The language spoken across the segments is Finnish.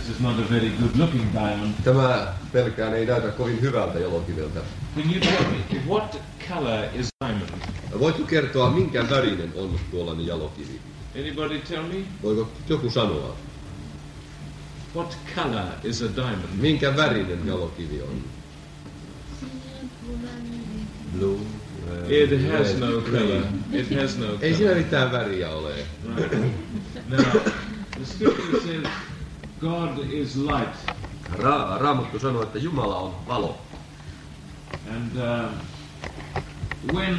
This is not a very good looking diamond. Tämä pelkään ei näytä kovin hyvältä jalokiveltä. Can you tell me, what color is diamond? Voitko kertoa, minkä värinen on tuollainen jalokivi? Anybody tell me? Voiko joku sanoa? What color is a diamond? Minkä värinen jalokivi on? Blue. It has no color. It has no Ei color. siinä mitään väriä ole. Right. Now, the scripture says God is light. Raamattu sanoo, että Jumala on valo. And when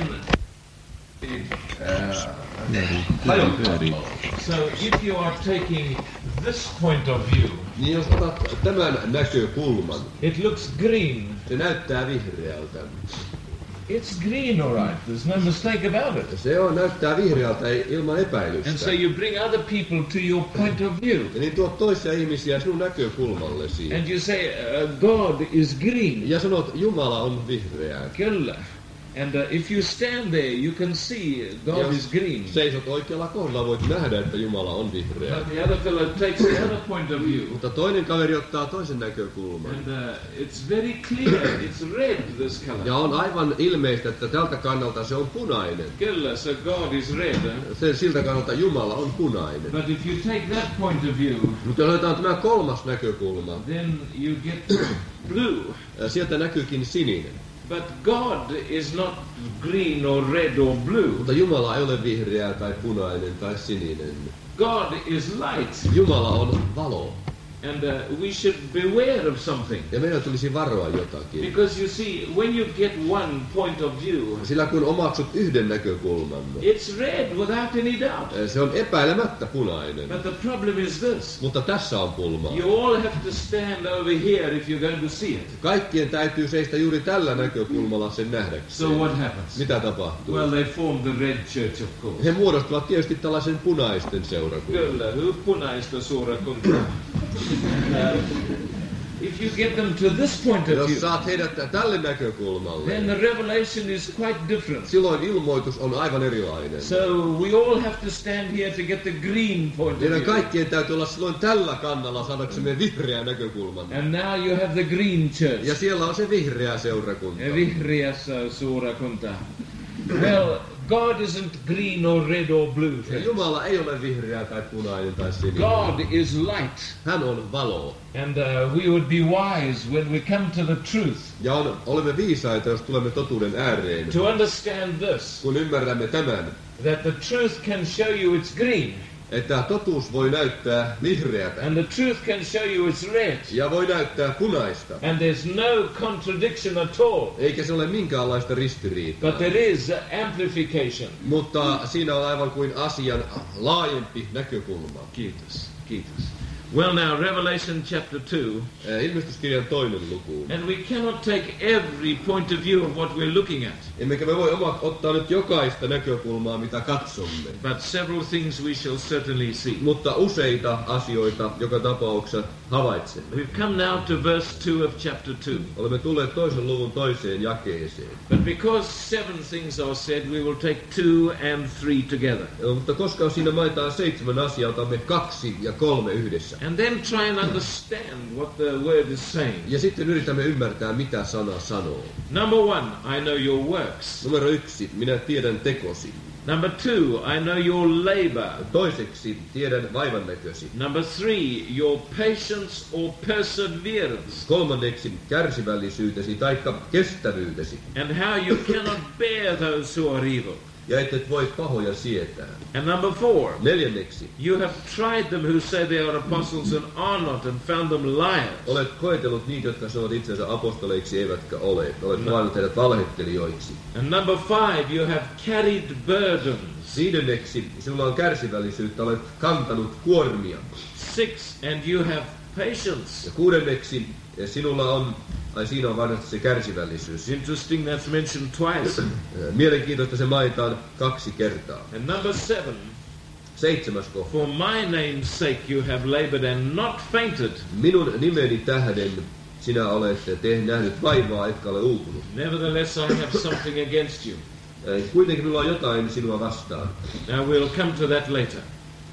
so if you are taking this point of view, Niin jos otat tämän näkökulman, it looks green. se näyttää vihreältä. It's green, all right. There's no mistake about it. Se näyttää vihreältä ilman epäilystä. And so you bring other people to your point of view. Ja niin tuot toisia ihmisiä sinun näkökulmallesi. And you say, God is green. Ja sanot, Jumala on vihreä. Kyllä. And if you stand there, you can see God is green. Seisot oikealla kohdalla, voit nähdä, että Jumala on vihreä. But the other fellow takes the other point of view. Mutta toinen kaveri ottaa toisen näkökulman. And it's very clear. It's red, this color. Ja on aivan ilmeistä, että tältä kannalta se on punainen. Kyllä, so God is red. Siltä kannalta Jumala on punainen. But if you take that point of view, Mutta jos otetaan tämä kolmas näkökulma, then you get blue. sieltä näkyykin sininen. But God is not green or red or blue. Mutta Jumala ei ole vihreä tai punainen tai sininen. God is light. Jumala on valo. And we should beware of something. Ja meidän tulisi varoa jotakin. Because you see, when you get one point of view, Sillä kun omaksut yhden näkökulman, it's red without any doubt. se on epäilemättä punainen. But the problem is this. Mutta tässä on pulma. You all have to stand over here if you're going to see it. Kaikkien täytyy seistä juuri tällä näkökulmalla sen nähdäkseen. So what happens? Mitä tapahtuu? Well, they form the red church, of course. He muodostavat tietysti tällaisen punaisten seurakunnan. Kyllä, punaista seurakuntaa. If you get them to this point of Jos view, saat heidät tälle näkökulmalle, then the revelation is quite different. silloin ilmoitus on aivan erilainen. So we all have to stand here to get the green point of Meidän view. kaikkien täytyy olla silloin tällä kannalla saadaksemme vihreä näkökulman. And now you have the green church. Ja siellä on se vihreä seurakunta. Vihreä seurakunta. Well, God isn't green or red or blue. Ja Jumala ei ole vihreä tai punainen tai sininen. God is light. Hän on valo. And we would be wise when we come to the truth Ja olemme viisaita, jos tulemme totuuden ääreen. to understand this, Kun ymmärrämme tämän, that the truth can show you it's green, että totuus voi näyttää vihreätä and the truth can show you it's red, ja voi näyttää punaista. and there's no contradiction at all, Eikä se ole minkäänlaista ristiriitaa. but there is amplification. Mutta siinä on aivan kuin asian laajempi näkökulma. Kiitos, kiitos. Well, now, Revelation chapter 2, Ilmestyskirjan 2. luku. and we cannot take every point of view of what we're looking at, Emmekä me voi ottaa nyt jokaista näkökulmaa, mitä katsomme. but several things we shall certainly see. Mutta useita asioita joka tapauksessa havaitsemme. We've come now to verse 2 of chapter 2. Olemme tulleet 2. luvun 2. jakeeseen. But because 7 things are said, we will take 2 and 3 together. Mutta koska siinä mainitaan 7 asiaa, otamme 2 ja 3 yhdessä. And then try and understand what the word is saying. Ja sitten yritämme ymmärtää, mitä sana sanoo. Number 1, I know your works. Numero 1, minä tiedän tekosi. Number 2, I know your labor. Toiseksi, tiedän vaivannäkösi. Number 3, your patience or perseverance. Kolmanneksi, kärsivällisyytesi taikka kestävyytesi. And how you cannot bear those who are evil. Ja et voi pahoja sietää. And number 4, Neljänneksi, you have tried them who say they are apostles and are not, and found them liars. olet koetellut niitä, jotka sanovat itsensä apostoleiksi eivätkä ole. Olet valinnut heidät valhettelijoiksi. And number 5, you have carried burdens. Viidenneksi, sinulla on kärsivällisyyttä, olet kantanut kuormia. 6, and you have patience. Ja kuudenneksi, sinulla on, siinä on varmasti se kärsivällisyys. Interesting, that's mentioned twice. Mielenkiintoista se mainitaan 2 kertaa. And number 7, 7. kohta. for my name's sake you have labored and not fainted. Minun nimeni tähden sinä olet nähnyt vaivaa, etkä ole uupunut. Nevertheless, I have something against you. Kuitenkin minulla on jotain sinua vastaan. Now we'll come to that later.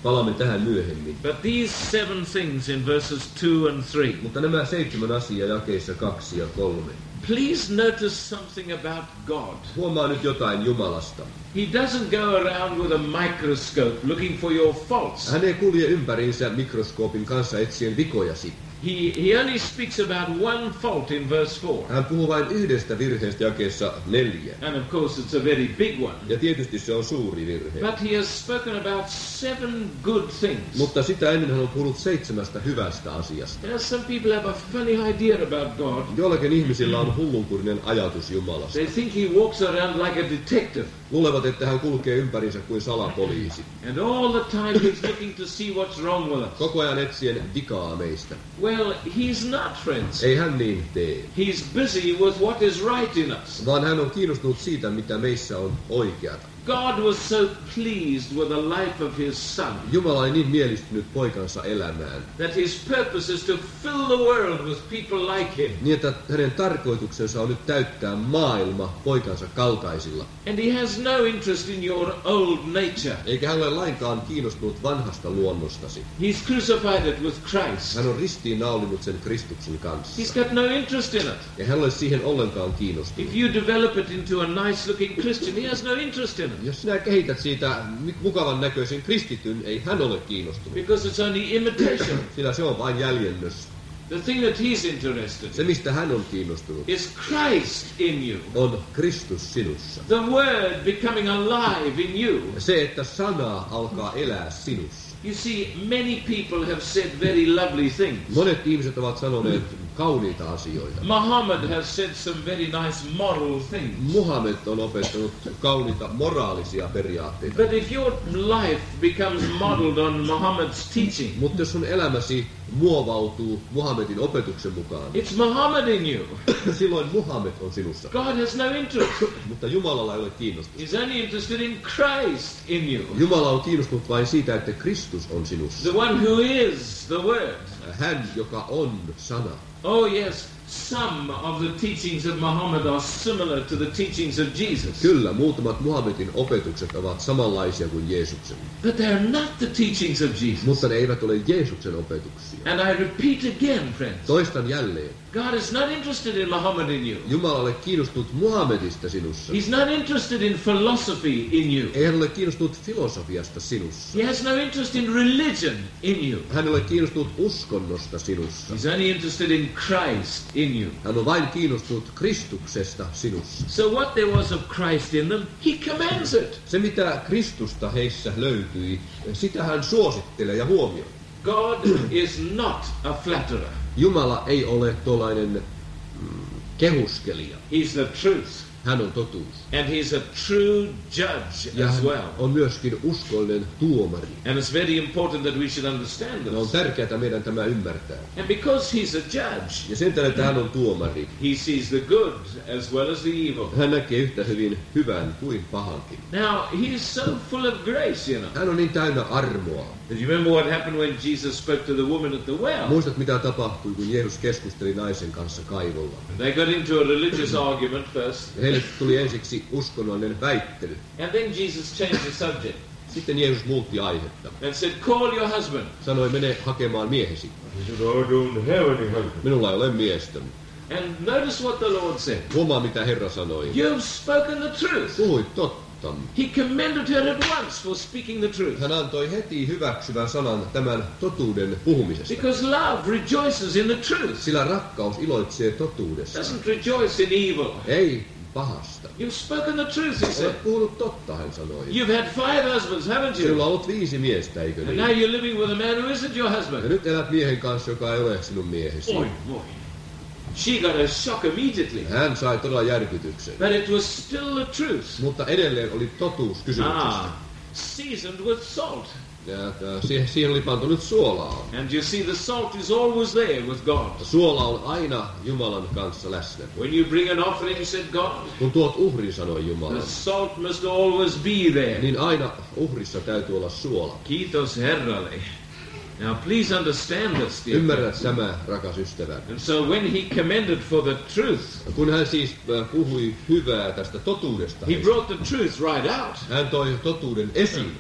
Palaamme tähän myöhemmin. But these 7 things in verses 2 and 3. Mutta nämä 7 asiaa jakeissa 2 ja 3. Please notice something about God. Huomaa nyt jotain Jumalasta. He doesn't go around with a microscope looking for your faults. Hän ei kulje ympäriinsä mikroskoopin kanssa etsien vikojasi. He only speaks about one fault in verse 4. Hän puhuu vain yhdestä virheestä jakeessa 4. And of course it's a very big one. Ja tietysti se on suuri virhe. But he has spoken about 7 good things. Mutta sitä ennen hän on puhunut 7 hyvästä asiasta. Some people have a funny idea about God. Joillakin ihmisillä on hullunkurinen ajatus Jumalasta. They think he walks around like a detective. Luulevat, että hän kulkee ympärinsä kuin salapoliisi. And all the time he's looking to see what's wrong with us. Koko ajan etsien vikaa meistä. Well, he's not, friends. Ei hän niin tee. He's busy with what is right in us. Vaan hän on kiinnostunut siitä, mitä meissä on oikeata. God was so pleased with the life of his son Jumala oli niin mielistynyt poikansa elämään, that his purpose is to fill the world with people like him. niin että hänen tarkoituksensa on nyt täyttää maailma poikansa kaltaisilla. And he has no interest in your old nature. Eikä hän ole lainkaan kiinnostunut vanhasta luonnostasi. He's crucified it with Christ. Hän on ristiin naulinut sen Kristuksen kanssa. He's got no interest in it. Ja hän ei ole siihen ollenkaan kiinnostunut. If you develop it into a nice looking Christian, he has no interest in it. Jos sinä kehität siitä mukavan näköisen kristityn, ei hän ole kiinnostunut. Because it's only imitation. Sillä se on vain jäljennös. The thing that he's interested Se, mistä hän on kiinnostunut, is Christ in you. on Kristus sinussa. The word becoming alive in you. Se, että sana alkaa elää sinussa. You see, many people have said very lovely things. Monet ihmiset ovat sanoneet kauniita asioita. Muhammad has said some very nice moral things. Muhammed on opettanut kauniita moraalisia periaatteita. But if your life becomes modeled on Muhammad's teaching, Mutta jos sun elämäsi muovautuu Muhammedin opetuksen mukaan, it's Muhammad in you. silloin Muhammed on sinussa. God has no interest. Mutta Jumalalla ei ole kiinnostusta. He's only interested in Christ in you. Jumala on kiinnostunut vain siitä, että Kristus on sinussa. The one who is the Word. Hän, joka on sana. Oh yes, some of the teachings of Muhammad are similar to the teachings of Jesus. Kyllä, muutamat Muhammedin opetukset ovat samanlaisia kuin Jeesuksen. But they are not the teachings of Jesus. Mutta ne eivät ole Jeesuksen opetuksia. And I repeat again, friends. Toistan jälleen. God is not interested in Muhammad in you. Jumala ole kiinnostunut Muhammedista sinussa. He's not interested in philosophy in you. Ei hän ole kiinnostunut filosofiasta sinussa. He has no interest in religion in you. Hän ei ole kiinnostunut uskonnosta sinussa. He's only interested in Christ in you. Hän on vain kiinnostunut Kristuksesta sinussa. So what there was of Christ in them, he commands it. Se, mitä Kristusta heissä löytyi, sitä hän suosittelee ja huomioi. God is not a flatterer. Jumala ei ole tuollainen kehuskelija. He's the truth. Hän on totuus. And he's a true judge Ja as hän well. on myöskin uskollinen tuomari. And it's very important that we should understand Ja on this. tärkeää meidän tämä ymmärtää. And because he's a judge, Ja sen tähden, että hän on tuomari, he sees the good as well as the evil. hän näkee yhtä hyvin hyvän kuin pahankin. Now, he is so full of grace, you know. Hän on niin täynnä armoa. Do you remember what happened when Jesus spoke to the woman at the well? Muistat, mitä tapahtui, kun Jeesus keskusteli naisen kanssa kaivolla. They got into a religious argument first. Ja heille tuli ensiksi uskonnollinen väittely. And then Jesus changed the subject Sitten Jeesus muutti aihetta. and said, call your husband. Sanoi, mene hakemaan miehesi. He said, I don't have any husband. Minulla ei ole miestä. And notice what the Lord said. Huomaa, mitä Herra sanoi. You've spoken the truth. Puhuit totta. He commended her at once for speaking the truth. Hän antoi heti hyväksyvän sanan tämän totuuden puhumisesta. Because love rejoices in the truth. Sillä rakkaus iloitsee totuudessa. Doesn't rejoice in evil. Ei pahasta. You've spoken the truth, he said. Olet puhunut totta, hän sanoi. You've had 5 husbands, haven't Sinulla you? on ollut 5 miestä, eikö And niin? now you're living with a man who isn't your Ja husband. nyt elät miehen kanssa, joka ei ole sinun miehesi. Boy. She got a shock immediately. Hän sai todella järkytyksen. But it was still the truth. Mutta edelleen oli totuus kysymyksessä. Seasoned with salt. Ja siihen oli pantu nyt suolaa. And you see, the salt is always there with God. Suola on aina Jumalan kanssa läsnä. When you bring an offering, said God, Kun tuot uhrin, sanoi Jumala, the salt must always be there. niin aina uhrissa täytyy olla suola. Kiitos Herralle. Now please understand this, dear. Ymmärrät tämä, rakas ystävä. And so when he commended for the truth, Kun hän siis puhui hyvää tästä totuudesta, he brought the truth right out. hän toi totuuden esiin.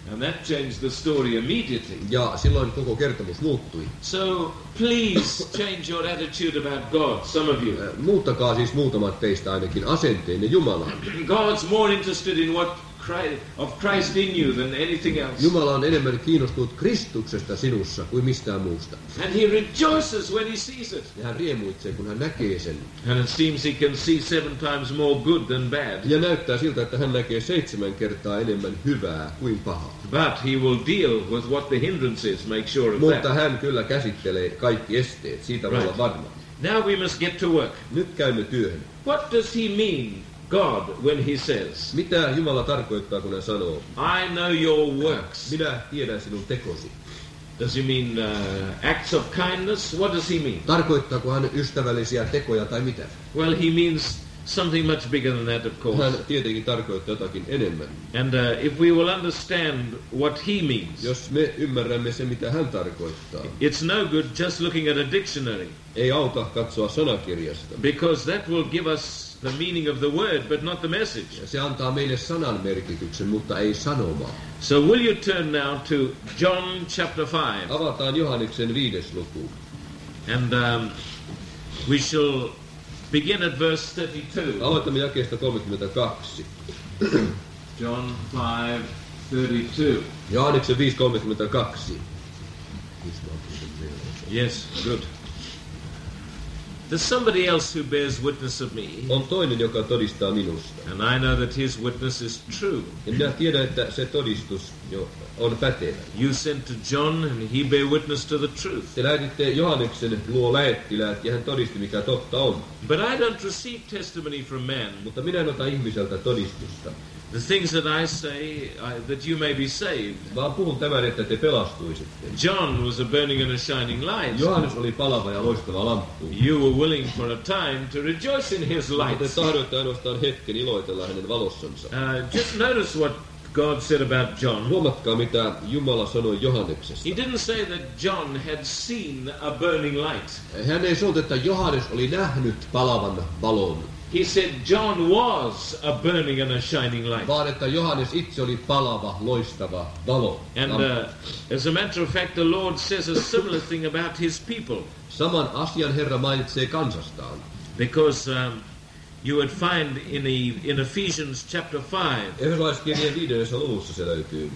And that changed the story immediately. Ja silloin koko kertomus muuttui. So please change your attitude about God, some of you. Muuttakaa siis muutamat teistä ainakin asenteenne Jumalaan. God's more interested in what Christ in you than anything else. Jumala on enemmän kiinnostunut Kristuksesta sinussa kuin mistään muusta. And he rejoices when he sees it. Ja hän riemuitsee, kun hän näkee sen. And it seems he can see 7 times more good than bad. Ja näyttää siltä, että hän näkee 7 kertaa enemmän hyvää kuin pahaa. But he will deal with what the hindrance is, make sure of Mutta that. hän kyllä käsittelee kaikki esteet, siitä voi olla varma. Now we must get to work. Nyt käymme työhön. What does he mean, God, when he says, Mitä Jumala tarkoittaa, kun hän sanoo, I know your works? minä tiedän sinun tekosi? Does he mean acts of kindness? What does he mean? Tarkoittaako hän ystävällisiä tekoja tai mitä? Well, he means something much bigger than that, of course. Hän tietenkin tarkoittaa jotakin enemmän. And if we will understand what he means, Jos me ymmärrämme sen, mitä hän tarkoittaa, it's no good just looking at a dictionary, ei auta katsoa sanakirjasta. because that will give us the meaning of the word, but not the message. Se antaa meille sanan merkityksen, mutta ei sanomaa. So will you turn now to John chapter 5? Avataan Johanneksen 5. luku. And we shall begin at verse 32. Aloitamme jakeesta 32. John 5:32. Johanneksen 5:32. Yes, good. There's somebody else who bears witness of me, On toinen, joka todistaa minusta. and I know that his witness is true. Ja minä tiedän, että se todistus jo on pätevä. You sent to John, and he bear witness to the truth. Te lähetitte Johanneksen luo lähettiläät, ja hän todisti, mikä totta on. But I don't receive testimony from man. Mutta minä en ota ihmiseltä todistusta, The things that I say, that you may be saved. vaan puhun tämän, että te pelastuisitte. John was a burning and a shining light. Johannes oli palava ja loistava lamppu. You were willing for a time to rejoice in his Mutta light. te tahdoitte ainoastaan hetken iloitella hänen valossansa. Just notice what God said about John. Huomatkaa, mitä Jumala sanoi Johanneksesta. He didn't say that John had seen a burning light. Hän ei sanonut, että Johannes oli nähnyt palavan valon, He said John was a burning and a shining light. vaan että Johannes itse oli palava, loistava valo. And as a matter of fact, the Lord says a similar thing about his people. Saman asian Herra mainitsee kansastaan. Because you would find in Ephesians chapter 5, Efesolaiskirjeen 5. luvussa se löytyy.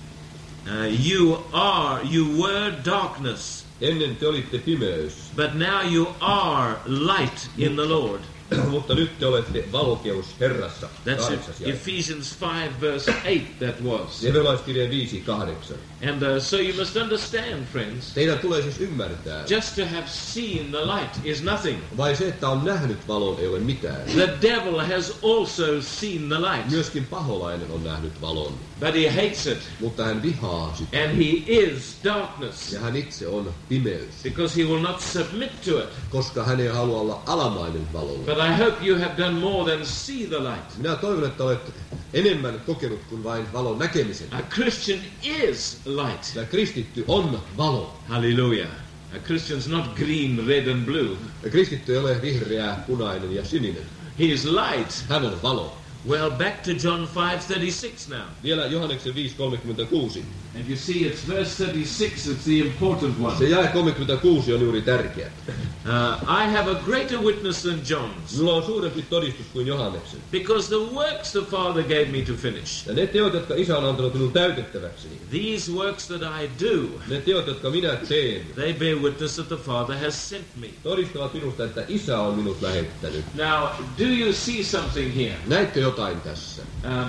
you were darkness, Ennen te olitte pimeys, but now you are light in the Lord. mutta nyt te olette valokeus Herrassa. That's 8. it. Ephesians 5 verse 8 that was. Efesolaiskirjeen 5:8. And so you must understand, friends, Teidän tulee siis ymmärtää, just to have seen the light is nothing. vai se, että on nähnyt valon, ei ole mitään. The devil has also seen the light, Myöskin paholainen on nähnyt valon, but he hates it, mutta hän vihaa sitä. and he is darkness, Ja hän itse on pimeys, because he will not submit to it. koska hän ei halua olla alamainen valolle. But I hope you have done more than see the light. Minä toivon, että olet enemmän kokenut kuin vain valon näkemisen. A Christian is light. Ja kristitty on valo. Hallelujah. A Christian's not green, red and blue. Ja kristitty ei ole vihreä, punainen ja sininen. He is light. Hän on valo. Well, back to John 5:36 now. Vielä Johanneksen 5:36. And you see, it's verse 36, it's the important one. Se jae 36 on juuri tärkeä. I have a greater witness than John's, Minulla on suurempi todistus kuin Johanneksen. because the works the Father gave me to finish, Ja ne teot, jotka Isä on antanut minun täytettäväkseni, these works that I do, ne teot, jotka minä teen, they bear witness that the Father has sent me. todistavat minusta, että Isä on minut lähettänyt. Now, do you see something here? Näitkö jotain tässä?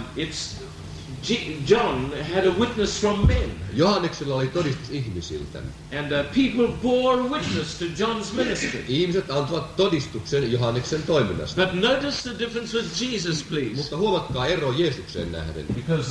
John had a witness from men, Johanneksella oli todistus ihmisiltä. and people bore witness to John's ministry. Ihmiset antavat todistuksen Johanneksen toiminnasta. But notice the difference with Jesus, please. Mutta huomatkaa ero Jeesukseen nähden. Because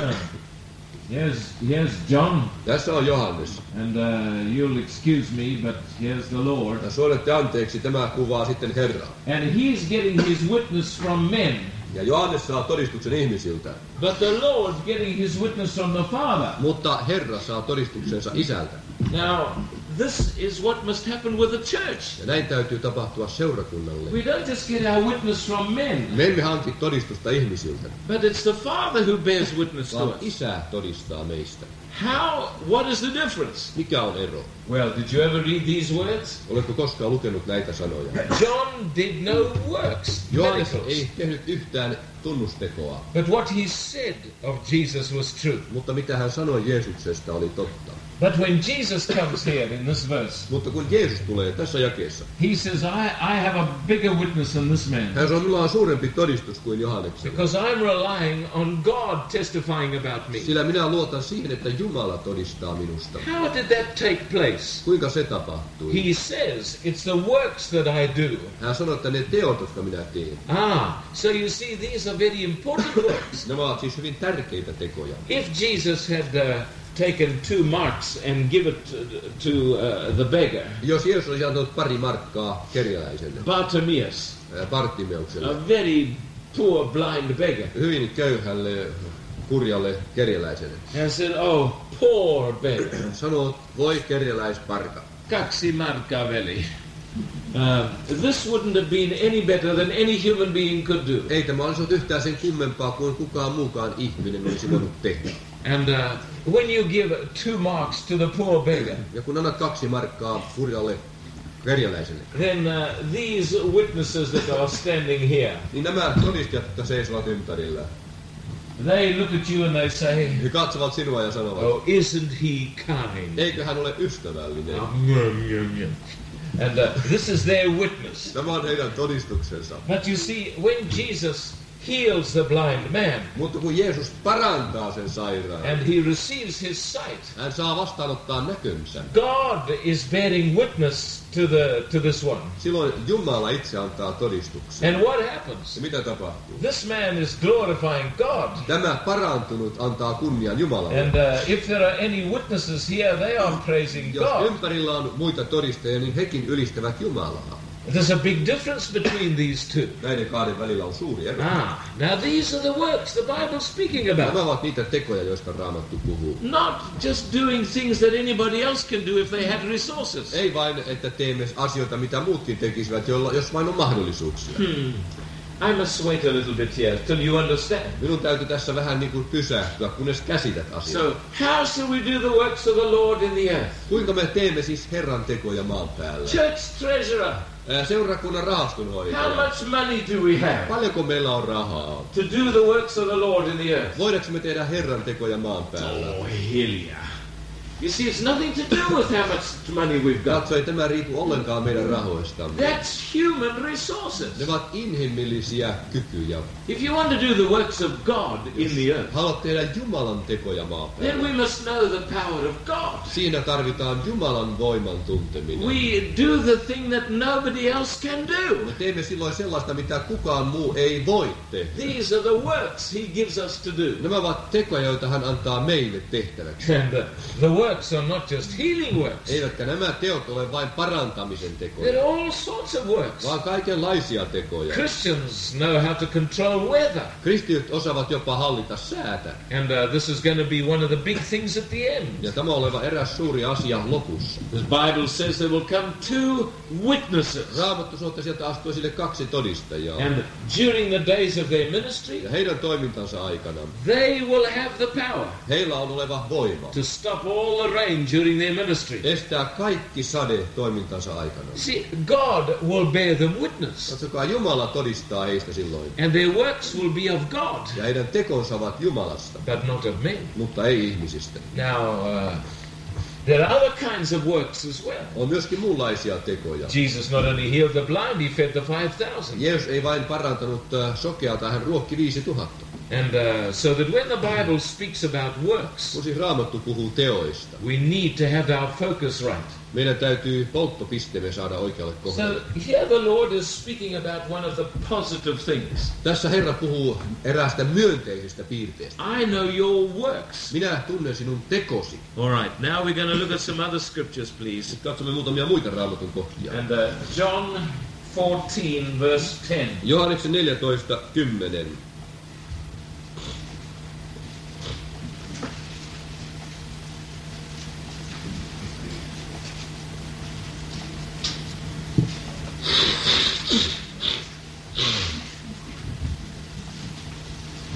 here's John, Tässä on Johannes. and you'll excuse me, but here's the Lord. Ja suolette anteeksi, tämä kuvaa sitten Herraa. And he's getting his witness from men, Ja Johannes saa todistuksen ihmisiltä. but the Lord's getting his witness from the Father. Mutta Herra saa todistuksensa Isältä. Now, this is what must happen with the church. Ja näin täytyy tapahtua seurakunnalle. We don't just get our witness from men, Me emme hanki todistusta ihmisiltä, but it's the Father who bears witness to vaan us. Isä todistaa meistä. What is the difference? Mikä on ero? Well, did you ever read these words? Oletko koskaan lukenut näitä sanoja? John did no works, Johannes miracles. ei tehnyt yhtään tunnustekoa, But what he said of Jesus was true. mutta mitä hän sanoi Jeesuksesta oli totta. But when Jesus comes here in this verse, Mutta kun Jeesus tulee tässä jakeessa, he says, I have a bigger witness than this man. hän sanoo, minulla on suurempi todistus kuin Johanneksella. Because I'm relying on God testifying about me. Sillä minä luotan siihen, että Jumala todistaa minusta. How did that take place? Kuinka se tapahtui? He says, it's the works that I do. Hän sanoi, että ne teot, jotka minä teen, So you see, these are very important works. ne ovat siis hyvin tärkeitä tekoja. If Jesus had taken 2 marks and give it to the beggar, Jos Jeesus olisi antanut 2 markkaa kerjäläiselle, Bartimaeus, Bartimeukselle, a very poor blind beggar, hyvin köyhälle, kurjalle kerjäläiselle, and said, oh, poor beggar, sanoo, voi kerjäläisparka. 2 markkaa veli. This wouldn't have been any better than any human being could do. Ei tämä olisi ollut yhtään sen kummempaa kuin kukaan muukaan ihminen olisi voinut tehdä. And when you give 2 marks to the poor beggar, Ja kun annat 2 markkaa kurjalle kerjäläiselle, then these witnesses that are standing here, niin nämä todistajat, jotka seisovat ympärillä, they look at you and they say, he katsovat sinua ja sanovat, oh, isn't he kind? eikö hän ole ystävällinen? And this is their witness. Tämä on heidän todistuksensa. But you see, when Jesus heals the blind man Mutta kun Jeesus parantaa sen sairaan, and he receives his sight, hän saa vastaanottaa näkönsä. God is bearing witness to this one. Silloin Jumala itse antaa todistuksen. And what happens? Ja mitä tapahtuu? This man is glorifying God. Tämä parantunut antaa kunnian Jumalalle. And if there are any witnesses here, they are praising Jos God. ympärillä on muita todistajia, niin hekin ylistävät Jumalaa. There's a big difference between these two. Näiden kahden välillä on suuri ero. Now these are the works the Bible's speaking about. Nämä ovat niitä tekoja, joista Raamattu puhuu. Not just doing things that anybody else can do if they had resources. Ei vain, että teemme asioita, mitä muutkin tekisivät, jos vain on mahdollisuuksia. I must wait a little bit here till you understand. Minun täytyy tässä vähän niin kuin pysähtyä, kunnes käsität asiaa. So, how shall we do the works of the Lord in the earth? Kuinka me teemme siis Herran tekoja maan päällä? Church treasurer, Seurakunnan how rahastonhoitaja. much money do we have Paljonko meillä on rahaa? to do the works of the Lord in the earth? Voidaanko me tehdä Herran tekoja maan päällä? Oh, Hilia. You see, it's nothing to do with how much money we've got. Katso, ei tämä riipu ollenkaan meidän rahoistamme. That's human resources. Ne ovat inhimillisiä kykyjä. If you want to do the works of God in the earth, Haluat tehdä Jumalan tekoja maan then päällä. we must know the power of God. Siinä tarvitaan Jumalan voiman tunteminen. We do the thing that nobody else can do. Me teemme silloin sellaista, mitä kukaan muu ei voi tehdä. These are the works He gives us to do. Nämä ovat tekoja, joita hän antaa meille tehtäväksi. And the works are not just healing works. Eivätkä nämä teot ole vain parantamisen They're tekoja, all sorts of works. vaan kaikenlaisia tekoja. Christians know how to control weather. Kristityt osaavat jopa hallita säätä. And this is going to be one of the big things at the end. Ja tämä on oleva eräs suuri asia lopussa. The Bible says there will come 2 witnesses. Raamattu sanoo, että sieltä astuu esille 2 todistajaa. And during the days of their ministry, Ja heidän toimintansa aikana they will have the power heillä on oleva voima to stop all the rain during their ministry. estää kaikki sade toimintansa aikana. See, God will bear them witness. Katsokaa, Jumala todistaa heistä silloin. And their works will be of God, Ja heidän tekonsa ovat Jumalasta, but not of men. mutta ei ihmisistä. Now, there are other kinds of works as well. On myöskin muunlaisia tekoja. Jesus not only healed the blind, he fed the 5,000. Jeesus ei vain parantanut sokeata, hän ruokki 5000. And so that when the Bible speaks about works, Kun siis Raamattu puhuu teoista, we need to have our focus right. meidän täytyy polttopisteemme saada oikealle So kohdalle. here the Lord is speaking about one of the positive things. Tässä Herra puhuu eräästä myönteisestä piirteestä. I know your works. Minä tunnen sinun tekosi. All right, now we're going to look at some other scriptures, please. Sitten katsomme muutamia muita Raamatun kohtia. And John 14, verse 10. Johanneksen 14:10.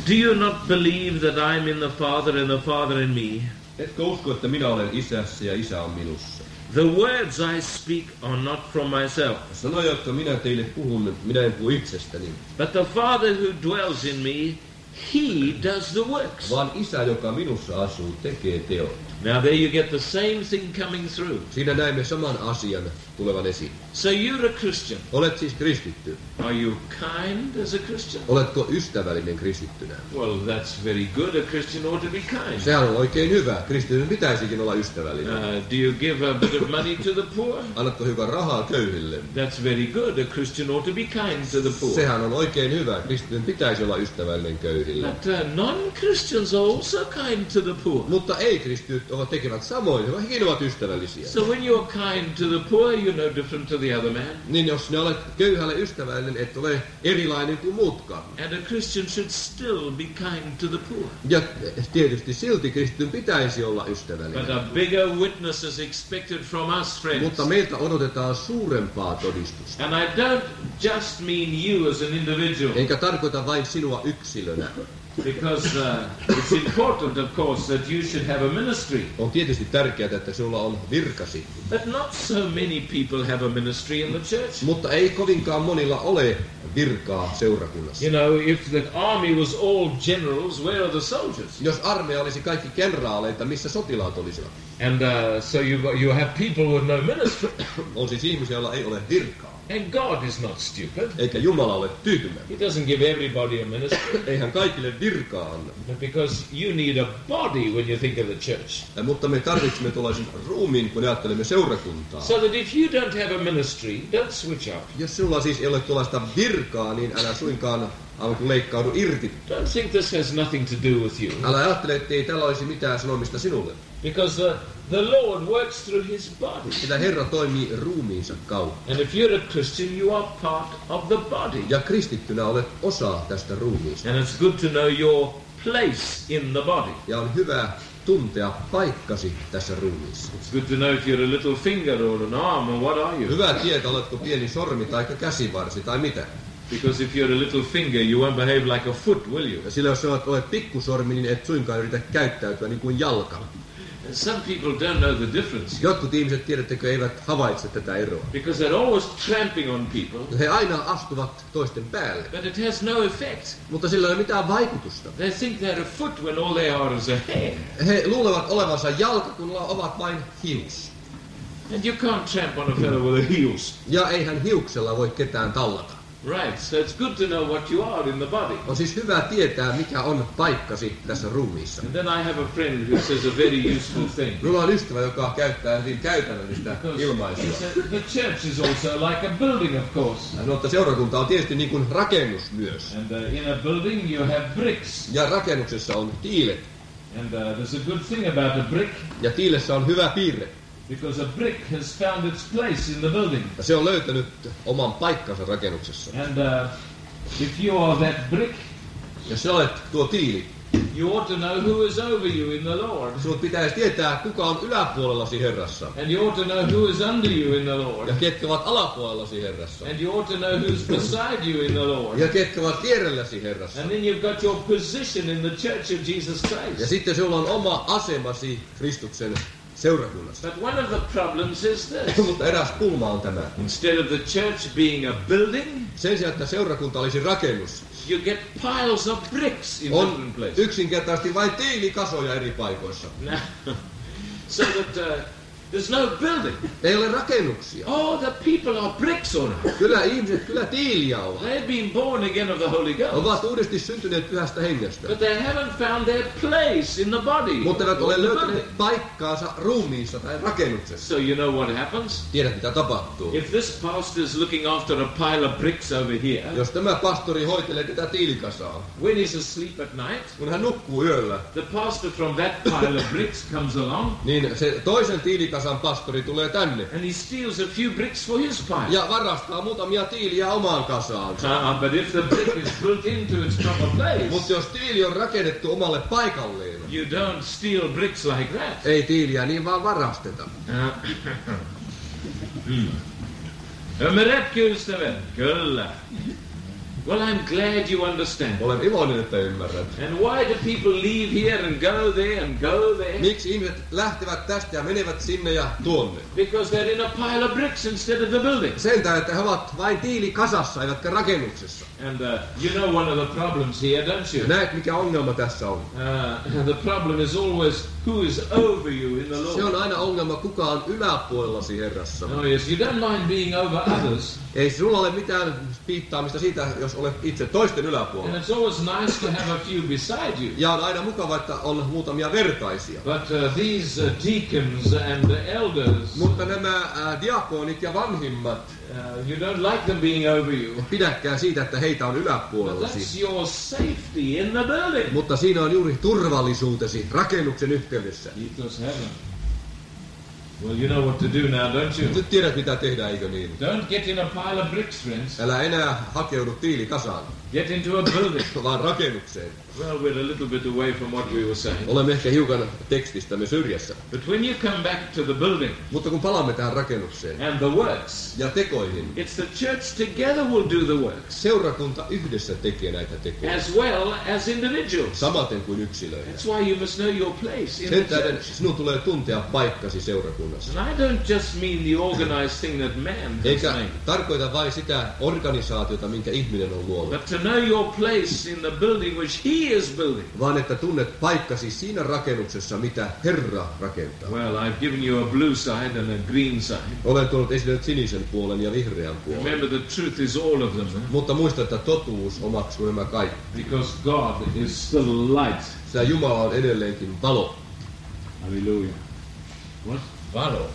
Do you not believe that I am in the Father and the Father in me? Etkö usko, että minä olen isässä ja isä on minussa? The words I speak are not from myself, Sanoja, jotka minä teille puhun, minä en puhu itsestäni, but the Father who dwells in me, he does the works. vaan isä, joka minussa asuu, tekee teot. Now there you get the same thing coming through. Siinä näemme saman asian tulevan esiin. So you're a Christian. Olet siis kristitty. Are you kind as a Christian? Oletko ystävällinen kristittynä? Well, that's very good. A Christian ought to be kind. Sehän on oikein hyvä. Kristityn pitäisikin olla ystävällinen. Do you give a bit of money to the poor? Annatko hiukan rahaa köyhille? That's very good. A Christian ought to be kind to the poor. Sehän on oikein hyvä. Kristityn pitäisi olla ystävällinen köyhille. But non-Christians are also kind to the poor. Mutta ei-kristityt tekevät samoin. Hekin ovat ystävällisiä. So when you're kind to the poor, you're no different to the other man. Niin jos ne olet köyhälle ystävällinen, et ole erilainen kuin muutkaan. And a Christian should still be kind to the poor. Ja tietysti silti kristityn pitäisi olla But ystävällinen. a bigger witness is expected from us, friends. Mutta meiltä odotetaan suurempaa todistusta. And I don't just mean you as an individual. Enkä tarkoita vain sinua yksilönä. Because it's important, of course, that you should have a ministry. On tietysti tärkeää, että sinulla on virkasi. But not so many people have a ministry in the church. Mutta ei kovinkaan monilla ole virkaa seurakunnassa. You know, if the army was all generals, where are the soldiers? Jos armeija olisi kaikki kenraaleita, missä sotilaat olisivat? And so you have people with no ministry. On siis ihmisiä, joilla ei ole virkaa. And God is not stupid. Eikä Jumala ole tyhmä. He doesn't give everybody a ministry. Eihän kaikille virkaa anna. But because you need a body when you think of the church. Mutta me tarvitsemme tuollaisen ruumiin, kun ajattelemme seurakuntaa. So that if you don't have a ministry, don't switch up. Jos sinulla siis ei ole tuollaista virkaa, niin älä suinkaan aivan kuin leikkaudu irti. Don't think this has nothing to do with you. Älä ajattele, ettei tällä olisi mitään sanomista sinulle. Because the Lord works through his body. Sillä Herra toimii ruumiinsa kautta. And if you're a Christian, you are part of the body. Ja kristittynä olet osa tästä ruumiista. And it's good to know your place in the body. Ja on hyvä tuntea paikkasi tässä ruumiissa. It's good to know if you're a little finger or an arm or what are you. Hyvä tietää, oletko pieni sormi tai käsivarsi tai mitä. Because if you're a little finger, you won't behave like a foot, will you? Ja sillä jos olet pikkusormi, niin et suinkaan yritä käyttäytyä niin kuin jalka. And some people don't know the difference. Jotkut ihmiset, tiedättekö, eivät havaitse tätä eroa. Because they're always tramping on people. He aina astuvat toisten päälle. But it has no effect. Mutta sillä ei ole mitään vaikutusta. They think they're a foot when all they are is a hair. He luulevat olevansa jalka, kun ovat vain hius. And you can't tramp on a fellow with a heels. Ja eihän hiuksella voi ketään tallata. Right, so it's good to know what you are in the body. On siis hyvä tietää, mikä on paikkasi tässä ruumiissa. And then I have a friend who says a very useful thing. Minulla on ystävä, joka käyttää hyvin käytännöllistä ilmaisua. The church is also like a building, of course. Hän sanoo, että seurakunta on tietysti niin kuin rakennus myös. And in a building you have bricks. Ja rakennuksessa on tiilet. And there's a good thing about a brick. Ja tiilessä on hyvä piirre. Because a brick has found its place in the building. Ja se on löytänyt oman paikkansa rakennuksessa. And if you are that brick, jos sä olet tuo tiili, you ought to know who is over you in the Lord. Sinun pitäisi tietää, kuka on yläpuolellasi Herrassa. And you ought to know who is under you in the Lord. Ja ketkä ovat alapuolellasi Herrassa. And you ought to know who's beside you in the Lord. Ja ketkä ovat vierelläsi Herrassa. And then you've got your position in the church of Jesus Christ. Ja sitten sinulla on oma asemasi Kristuksen seurakunnassa. But one of the problems is this. Mutta eräs pulma on tämä. Instead of the church being a building, sen sijaan, että seurakunta olisi rakennus, you get piles of bricks in different places. Yksinkertaisesti vain tiilikasoja eri paikoissa. So that there's no building. Ei ole rakennuksia. Oh, the people are bricks on it. Kyllä ihmiset, kyllä tiiliä ovat. They've been born again of the Holy Ghost. Ovat uudesti syntyneet pyhästä hengestä. But they haven't found their place in the body. Mutta eivät ole löytäneet paikkaansa ruumiissa tai rakennuksessa. So you know what happens? Tiedät, mitä tapahtuu. If this pastor is looking after a pile of bricks over here, jos tämä pastori hoitelee tätä tiilikasaa, when he's asleep at night, kun hän nukkuu yöllä, the pastor from that pile of bricks comes along, niin se toisen tiilikasan pastori tulee tänne. And he steals a few bricks for his pile. Ja varastaa muutamia tiiliä omaan kasaansa. But if the brick is built into its proper place, mutta jos tiili on rakennettu omalle paikalleen, you don't steal bricks like that. Ei tiiliä niin vaan varasteta. Ymmärrätkö, ystävät? Kyllä. Well, I'm glad you understand. Olen iloinen, että ymmärrät. And why do people leave here and go there and go there? Miksi ihmiset lähtevät tästä ja menevät sinne ja tuonne? Because they're in a pile of bricks instead of the building. Sen tähden, että he ovat vain tiilikasassa, eivätkä rakennuksessa. And you know one of the problems here, don't you? Näet, mikä ongelma tässä on? The problem is always who is over you in the Lord. Se on aina ongelma, kuka on yläpuolellasi Herrassa. Oh yes, you don't mind being over others. Ei sulla ole mitään piittaamista siitä, jos olet itse toisten yläpuolella. And it's always nice to have a few beside you. Ja on aina mukava, että on muutamia vertaisia. But these deacons and elders, Mutta nämä diakonit ja vanhimmat, you don't like them being over you. pidäkään siitä, että heitä on But yläpuolellasi. that's your safety in the building. Mutta siinä on juuri turvallisuutesi rakennuksen yhteydessä. Kiitos Herra. Well, you know what to do now, don't you? Nyt tiedät, mitä tehdään, eikö niin? Don't get in a pile of bricks, friends. Älä enää hakeudu tiilikasaan, Get into a building. vaan rakennukseen. Well, we're a little bit away from what we were saying. Olemme ehkä hiukan tekstistämme syrjässä. But when you come back to the building Mutta kun palaamme tähän rakennukseen and the works, ja tekoihin, it's the church together will do the works, seurakunta yhdessä tekee näitä tekoja. as well as individuals. Samaten kuin yksilöinä. That's why you must know your place in Sen the tähden church. sinun tulee tuntea paikkasi seurakunnassa. And I don't just mean the organized thing that man has Eikä made, tarkoita vain sitä organisaatiota, minkä ihminen on luonut, but to know your place in the building which he is building. vaan että tunnet paikkasi siinä rakennuksessa, mitä Herra rakentaa. Well, I've given you a blue side and a green side. Olen tuonut esille sinisen puolen ja vihreän puolen. Remember, the truth is all of them, Mutta muista, että totuus omaksuu nämä kaikki. because God is still light. Sillä Jumala on edelleenkin valo. Hallelujah. What? Valo.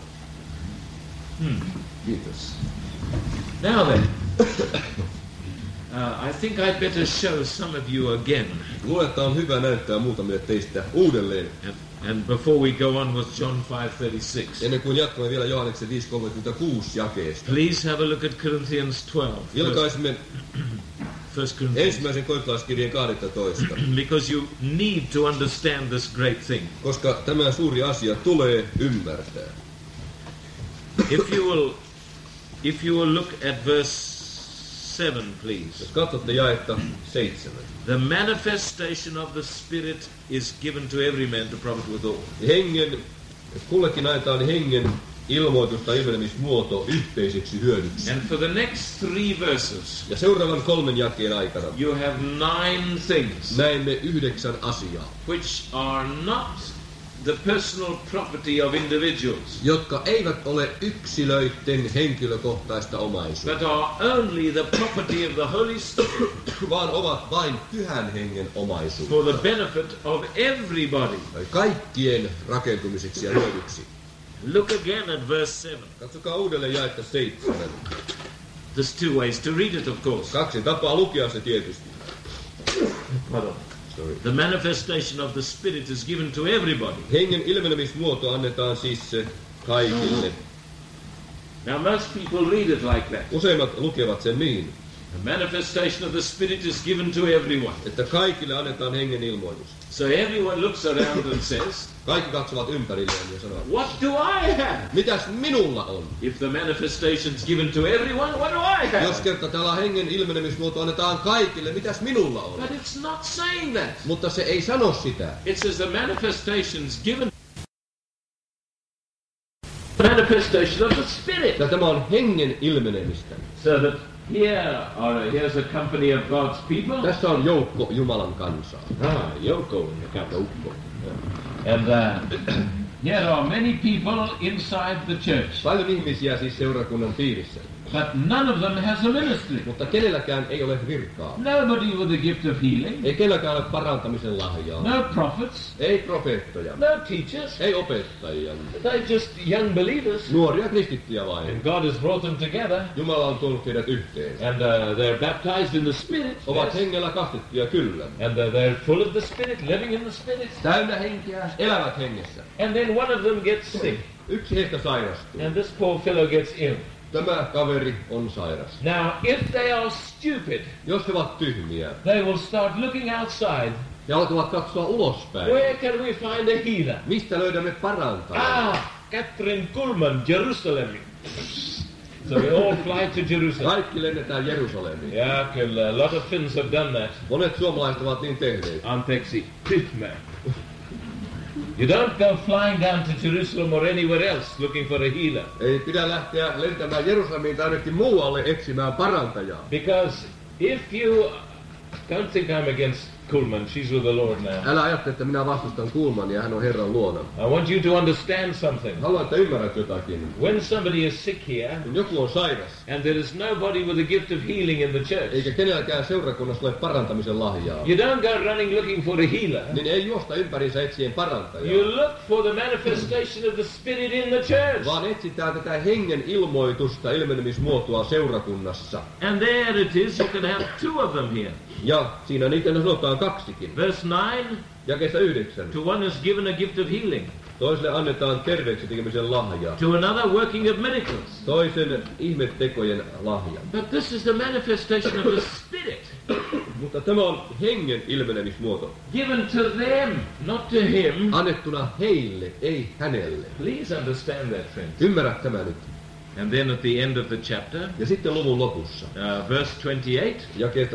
Kiitos. Now then, I think I'd better show some of you again. Luulen, että on hyvä näyttää muutamille teistä uudelleen. And before we go on with John 5:36, Ennen kuin jatkamme vielä Johanneksen 5:36 jakeesta. please have a look at Corinthians 12. Vilkaisimme 1 Corinthians. ensimmäisen korintolaiskirjeen 12. Because you need to understand this great thing. Koska tämä suuri asia tulee ymmärtää. If you will look at verse 7, please. Jos katsotte jaetta 7. The manifestation of the Spirit is given to every man to profit withal. Kullekin annetaan hengen ilmoitus tai ilmenemismuoto yhteiseksi hyödyksi. And for the next 3 verses, Ja seuraavan 3 jakeen aikana you have 9 things näemme 9 asiaa, which are not the personal property of individuals, jotka eivät ole yksilöiden henkilökohtaista omaisuutta, but are only the property of the Holy Spirit vaan ovat vain pyhän hengen omaisuutta. for the benefit of everybody. Kaikkien rakentumiseksi ja hyödyksi. Look again at verse 7. Katsokaa uudelleen jaetta 7. There's 2 ways to read it, of course. 2 tapaa lukea se tietysti. Pardon. Sorry. The manifestation of the Spirit is given to everybody. Hengen ilmenemismuoto annetaan siis kaikille. Now most people read it like that. Useimmat lukevat sen niin, The manifestation of the Spirit is given to everyone. että kaikille annetaan hengen ilmoitus. So everyone looks around and says, Kaikki katsovat ympärilleen ja sanovat, what do I have? mitäs minulla on? If the manifestation is given to everyone, what do I have? Jos kerta tällä hengen ilmenemismuoto annetaan kaikille, mitäs minulla on? But it's not saying that. Mutta se ei sano sitä. It says the manifestation is given. Manifestation of the Spirit. Ja tämä on hengen ilmenemistä. So that here's a company of God's people. Tässä on joukko Jumalan kansaa. Yoko in the company. And here are many people inside the church. Paljon ihmisiä siis seurakunnan piirissä. But none of them has a ministry. Mutta kenelläkään ei ole virkaa. Nobody with the gift of healing. Ei kenelläkään ole parantamisen lahjaa. No prophets. Ei profeettoja. No teachers. Ei opettajia. They're just young believers. Nuoria kristittyjä vain. And God has brought them together. Jumala on tuonut heidät yhteen. And they're baptized in the Spirit. Ovat hengellä kastettuja kyllä. And they're full of the Spirit, living in the Spirit. Täynnä henkeä, elävät hengessä. And then one of them gets sick. Yksi heistä sairastuu. And this poor fellow gets ill. Tämä kaveri on sairas. Now, if they are stupid, Jos he ovat tyhmiä, they will start looking outside. ja alkavat katsoa ulospäin. Where can we find a healer? Mistä löydämme parantajaa? Catherine Kuhlman, Jerusalem. So we all fly to Jerusalem. Kaikki lennetään Jerusalemiin. Ja, kyllä. A lot of Finns have done that. Monet suomalaiset ovat niin tehneet. Anteeksi, tyhmä. You don't go flying down to Jerusalem or anywhere else looking for a healer. Ei pidä lähteä lentämään Jerusalemiin tai ainakin muualle etsimään parantajaa. Because if you... Don't think I'm against Kuhlman. She's with the Lord now. Älä ajattele, että minä vastustan Kuhlmania, hän on Herran luona. I want you to understand something. Haluan, että ymmärrät jotakin. When somebody is sick here, Kun joku on sairas, and there is nobody with a gift of healing in the church, eikä kenelläkään seurakunnassa ole parantamisen lahjaa, you don't go running looking for a healer. niin ei juosta ympäriinsä etsien parantajaa, You look for the manifestation of the Spirit in the church. vaan etsitään tätä hengen ilmoitusta, ilmenemismuotoa seurakunnassa. And there it is, you can have two of them here. Ja siinä niitä sanotaan kaksikin. Verse 9, Jakeessa 9. to one is given a gift of healing, Toiselle annetaan terveeksi tekemisen lahja. to another working of miracles. Toisen ihmettekojen lahja. But this is the manifestation of the Spirit, Mutta tämä on hengen ilmenemismuoto. given to them, not to him. Annettuna heille, ei hänelle. Please understand that, friends. Ymmärrät tämä nyt. And then at the end of the chapter, Ja sitten luvun lopussa, verse 28, jakeesta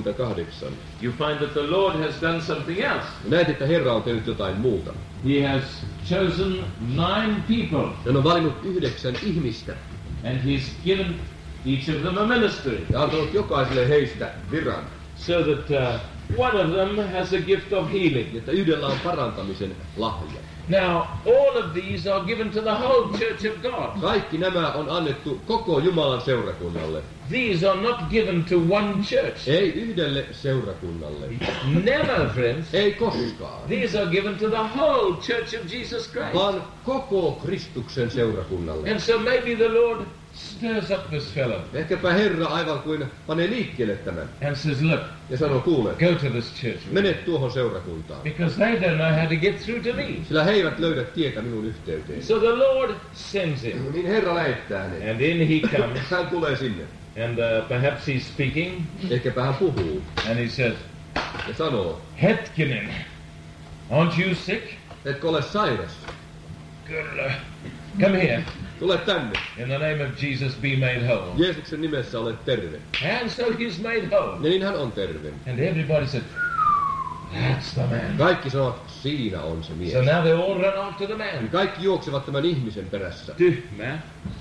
28. you find that the Lord has done something else. Ja näet, että Herra on tehnyt jotain muuta. He has chosen 9 people, Hän on valinnut 9 ihmistä and he's given each of them a ministry, ja antanut jokaiselle heistä viran. so that one of them has a gift of healing. Että yhdellä on parantamisen lahja. Now, all of these are given to the whole church of God. Kaikki nämä on annettu koko Jumalan seurakunnalle. These are not given to one church. Ei yhdelle seurakunnalle. Never, friends. Ei koskaan. These are given to the whole church of Jesus Christ. Vaan koko Kristuksen seurakunnalle. And so maybe the Lord stirs up this fellow Ehkäpä Herra aivan kuin panee liikkeelle tämän and says, look, ja sanoo, kuule, go to this church, mene tuohon seurakuntaan. because they don't know how to get through to me. Sillä he eivät löydä tietä minun yhteyteen. So the Lord sends him, Niin Herra lähettää hänet. and in he comes, Hän tulee sinne. and perhaps he's speaking, Ehkäpä hän puhuu and he says, ja sanoo, Hetkinen, aren't you sick? etkö ole sairas? Kyllä. Come here. Tule tänne. In the name of Jesus, be made whole. Jeesuksen nimessä olet terve. And so he's made whole. Ja niin hän on terve. And everybody said, that's the man. Kaikki sanovat, siinä on se mies. So now they all run after the man. Kaikki juoksevat tämän ihmisen perässä. Tyhmä.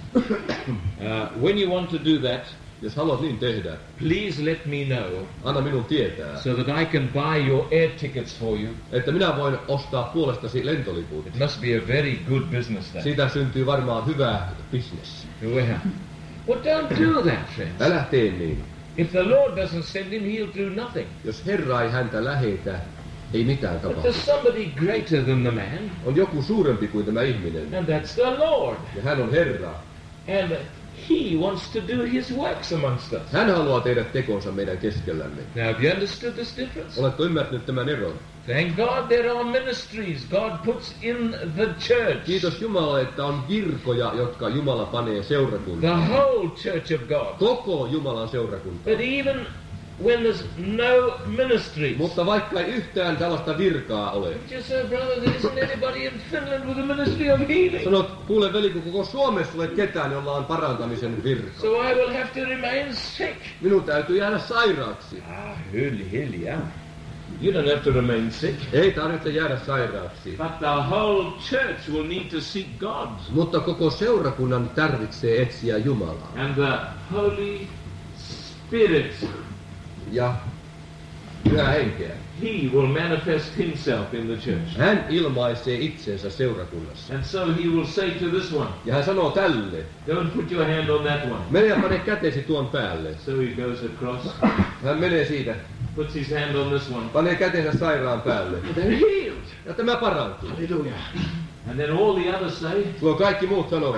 When you want to do that, Jos haluat niin tehdä, please let me know anna minun tietää, so that I can buy your air tickets for you. että minä voin ostaa puolestasi lentoliput. It must be a very good business then. Siitä syntyy varmaan hyvä bisnes. Well, don't do that, friends. Älä tee niin. If the Lord doesn't send him, he'll do nothing. Jos Herra ei häntä lähetä, ei mitään But tapahdu. there's somebody greater than the man, On joku suurempi kuin tämä ihminen. and that's the Lord. Ja hän on Herra. And he wants to do his works amongst us. Hän haluaa tehdä tekonsa meidän keskellämme. Now, have you understood this difference? Oletko ymmärtänyt tämän eron? Thank God there are ministries God puts in the church. Kiitos Jumalalle, että on virkoja, jotka Jumala panee The seurakuntaan. whole church of God. Koko Jumalan seurakunta. But even when there's no ministry, Mutta vaikka ei yhtään tällaista virkaa ole. you say, brother, there isn't anybody in Finland with a ministry of healing. Sanot, kuule veli, kun koko Suomessa ole ketään, jolla on parantamisen virka. So I will have to remain sick. Minun täytyy jäädä sairaaksi. Yeah. You don't have to remain sick. Ei tarvitse jäädä sairaaksi. But the whole church will need to seek God. Mutta koko seurakunnan tarvitsee etsiä Jumalaa. And the Holy Spirit, Ja Pyhä Henkeä. he will manifest himself in the church. Hän ilmaisee itsensä seurakunnassa. And so he will say to this one, Ja hän sanoo tälle, go and put your hand on that one. mene ja pane kätesi tuon päälle. So he goes across, Hän menee siitä, puts his hand on this one. panee kätensä sairaan päälle. They're healed. Ja tämä parantuu. Hallelujah. And then all the others say, Silloin kaikki muut sanovat,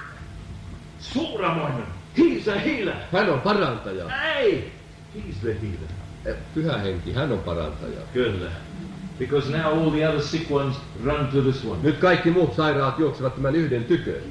Suuramoinen, he's a healer. hän on parantaja. Hey, he's the healer. Pyhä Henki, hän on parantaja. Kyllä. Because now all the other sick ones run to this one. Nyt kaikki muut sairaat juoksevat tämän yhden tyköön.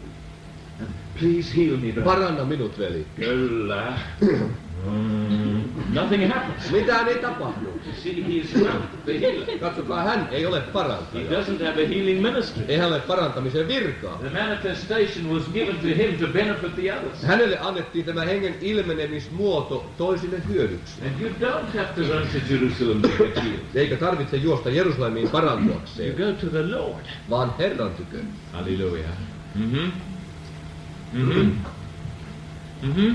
Please heal me, brother. Paranna minut, veli. Kyllä. Nothing happens. Mitään ei tapahdu. You see, he's not the healer. Katsokaa, hän ei ole He parantaja. doesn't have a healing ministry. Ei hän ole parantamisen virkaa. The manifestation was given to him to benefit the others. Hänelle annettiin tämä hengen ilmenemismuoto toisille hyödyksi. And you don't have to run to Jerusalem to get healed. Eikä tarvitse juosta Jerusalemiin You parantuakseen, go to the Lord. vaan Herran tykö. Hallelujah. Mm-hmm. Mm-hmm. Mm-hmm.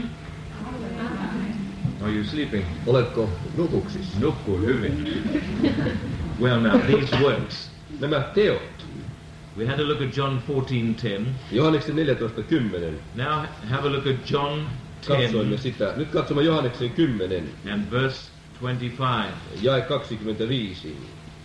Are you sleeping? Oletko nukuksissa? Nukkuu hyvin. Well now, these works. Nämä teot. We had a look at John 14:10. Johanneksen 14:10. Now have a look at John Katsoimme 10 sitä. Nyt katsomme Johanneksen 10, and verse 25. jae 25.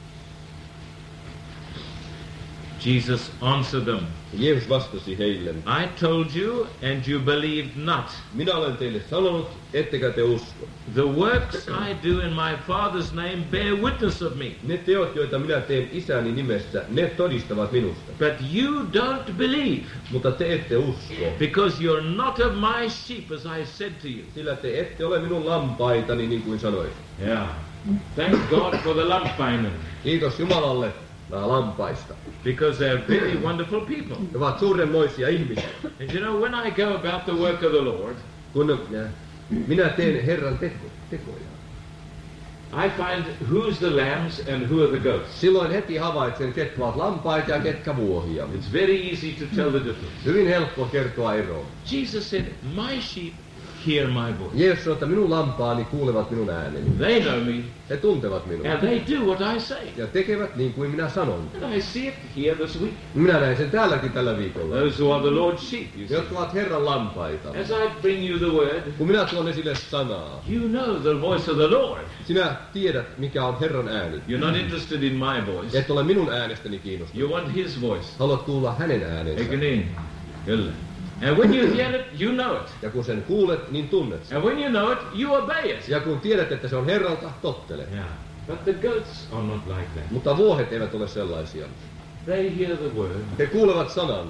Jesus answered them, Jeesus vastasi heille. I told you and you believed not. Minä olen teille sanonut, ettekä te usko. The works I do in my Father's name bear witness of me. Ne teot, joita minä teen isäni nimessä, ne todistavat minusta. But you don't believe, Mutta te ette usko, because you're not of my sheep, as I said to you. sillä te ette ole minun lampaitani, niin kuin sanoin. Yeah. Thank God for the lampainen, Kiitos Jumalalle lampaista. because they're very wonderful people. Ne ovat suuremmoisia ihmisiä. And you know, when I go about the work of the Lord, Kun minä teen Herran tekoja, I find who's the lambs and who are the goats. silloin heti havaitsen, ketkä ovat lampaita ja ketkä vuohia. It's very easy to tell the difference. Hyvin helppo kertoa eroa. Jesus said, my sheep hear my voice. Jeesus sanoi, että minun lampaani kuulevat minun ääneni. They know me, He tuntevat minua. and they do what I say. Ja tekevät niin kuin minä sanon. And I see it here this week. Minä näin sen täälläkin tällä viikolla. Those who are the Lord's sheep, you see. Jotka ovat Herran lampaita. As I bring you the word, Kun minä tuon esille sanaa, you know the voice of the Lord. sinä tiedät, mikä on Herran ääni. You're not interested in my voice. Et ole minun äänestäni kiinnostunut. You want his voice. Haluat kuulla hänen äänensä. Eikö niin? Kyllä. And when you hear it, you know it. Ja kun sen kuulet, niin tunnet sen. And when you know it, you obey it. Ja kun tiedät, että se on Herralta, tottele. Yeah. But the goats are not like that. Mutta vuohet eivät ole sellaisia. They hear the word He kuulevat sanan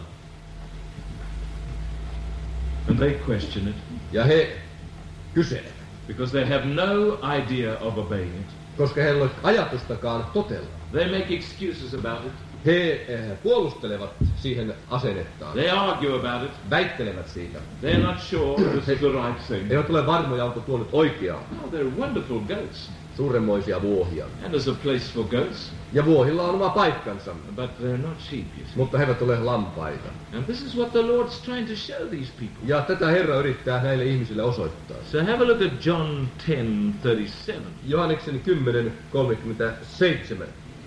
and they question it ja he kyselevät. because they have no idea of obeying it. Koska heillä ei ole ajatustakaan totella. They make excuses about it. He puolustelevat siihen asennettaan. They argue about it. Väittelevät siitä. They're not sure this is the right thing. Eivät ole varmoja, onko tuo nyt oikeaa. Oh, they're wonderful goats. Suuremmoisia vuohia. And there's a place for goats, Ja vuohilla on oma paikkansa. but they're not sheep, you see. Mutta he eivät ole lampaita. And this is what the Lord's trying to show these people. Ja tätä Herra yrittää näille ihmisille osoittaa. So have a look at John 10:37. Johanneksen 10:37.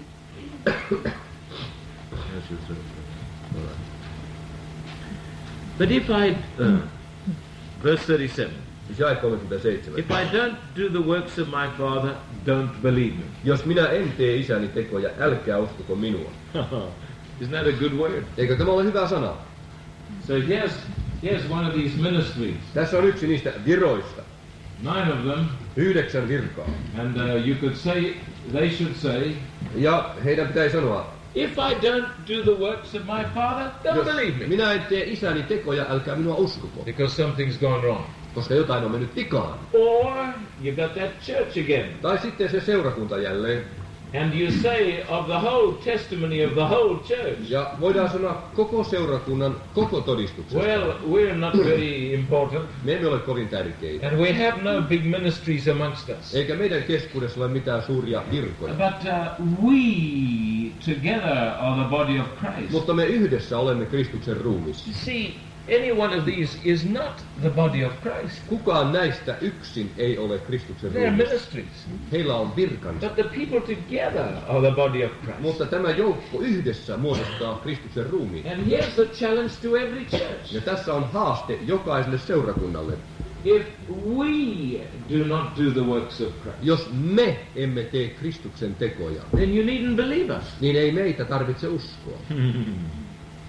But if I, verse 37, Jae 37. if I don't do the works of my Father, don't believe me. Jos minä en tee isäni tekoja, älkää uskoko minua. Isn't that a good word? Eikö tämä ole hyvä sana? So here's one of these ministries, Tässä on yksi niistä viroista. 9 of them, 9 virkaa. and you could say, they should say, Ja heidän pitäisi sanoa, if I don't do the works of my Father, don't jos believe me. minä en tee isäni tekoja, älkää minua uskoko. Because something's gone wrong. Koska jotain on mennyt vikaan. Or you got that church again, Tai sitten se seurakunta jälleen. and you say of the whole testimony of the whole church, Ja voidaan sanoa koko seurakunnan koko todistuksesta. well, we're not very important, Me emme ole kovin tärkeitä. and we have no big ministries amongst us. Eikä meidän keskuudessa ole mitään suuria virkoja. But we together are the body of Christ. Mutta me yhdessä olemme Kristuksen ruumis. You see, any one of these is not the body of Christ. Kukaan näistä yksin ei ole Kristuksen They're ruumis. ministries. Heillä on virkansa. But the people together are the body of Christ. Mutta tämä joukko yhdessä muodostaa Kristuksen ruumiin. And here's the challenge to every church. Ja tässä on haaste jokaiselle seurakunnalle. If we do not do the works of Christ, Jos me emme tee Kristuksen tekoja, then you needn't believe us. niin ei meitä tarvitse uskoa.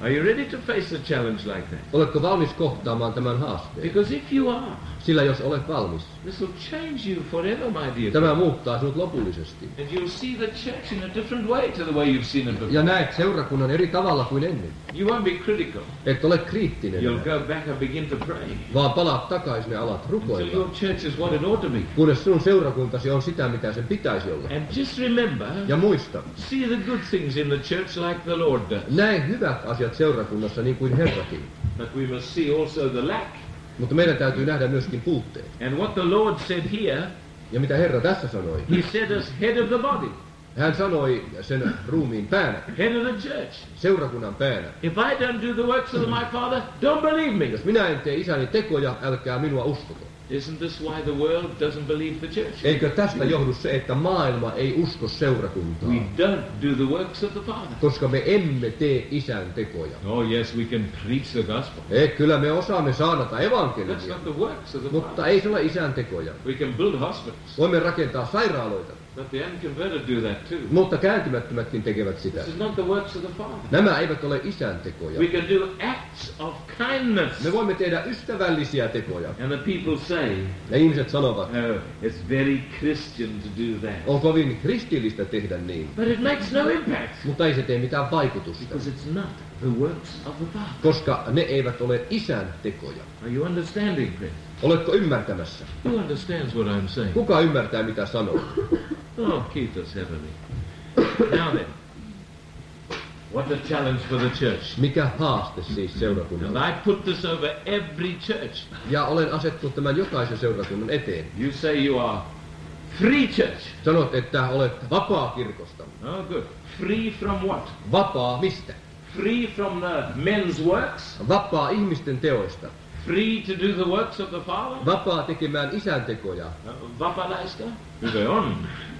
Are you ready to face a challenge like that? Oletko valmis kohtaamaan tämän haasteen? Because if you are, Sillä jos olet valmis, this will change you forever, my dear. tämä muuttaa sinut lopullisesti. And you'll see the church in a different way to the way you've seen it before. Ja näet seurakunnan eri tavalla kuin ennen. You won't be critical. Et ole kriittinen, You'll go back and begin to pray. vaan palaat takaisin ja alat Until your rukoilla, church is what it ought to be. kunnes sinun seurakuntasi on sitä, mitä sen pitäisi olla. And just remember, Ja muista, see the good things in the church like the Lord does. näe hyvät asiat seurakunnassa niin kuin Herrakin. But we must see also the lack. Mutta meidän täytyy nähdä myöskin puutteet. And what the Lord said here, Ja mitä Herra tässä sanoi? He said as head of the body, Hän sanoi sen ruumiin päänä, head of the church. seurakunnan päänä. If I don't do the works of my Father, don't believe me. Jos minä en tee isäni tekoja, älkää minua uskoko. Isn't this why the world doesn't believe the church? Eikö tästä johdu se, että maailma ei usko seurakuntaa? We don't do the works of the Father. Koska me emme tee isän tekoja. Oh yes, we can preach the gospel. Kyllä me osaamme saarnata That's evankeliumia, not the works of the mutta Father. ei se ole isän tekoja. We can build hospitals, Voimme rakentaa sairaaloita, but the unconverted do that too. mutta kääntymättömätkin tekevät sitä. This is not the works of the Father. Nämä eivät ole isän tekoja. We can do acts of kindness. Me voimme tehdä ystävällisiä tekoja. And the people say, Ja ihmiset sanovat, oh, it's very Christian to do that. on kovin kristillistä tehdä niin. But it makes no impact. Mutta ei se tee mitään vaikutusta, Because it's not the works of the Father. koska ne eivät ole isän tekoja. Are you understanding, friend? Oletko ymmärtämässä? Who understands what I'm saying? Kuka ymmärtää, mitä sanoo? Oh, keep us heavenly. Now then, what a challenge for the church. Mikä haaste siis And seurakunnalle? I put this over every church. Ja olen asettunut tämän jokaisen seurakunnan eteen. You say you are free church. Sanot, että olet vapaa kirkosta. Oh, good. Free from what? Vapaa mistä? Free from the men's works. Vapaa ihmisten teoista. Free to do the works of the Father. Vapaa tekemään isän tekoja. Vapalaista? Hyvä on.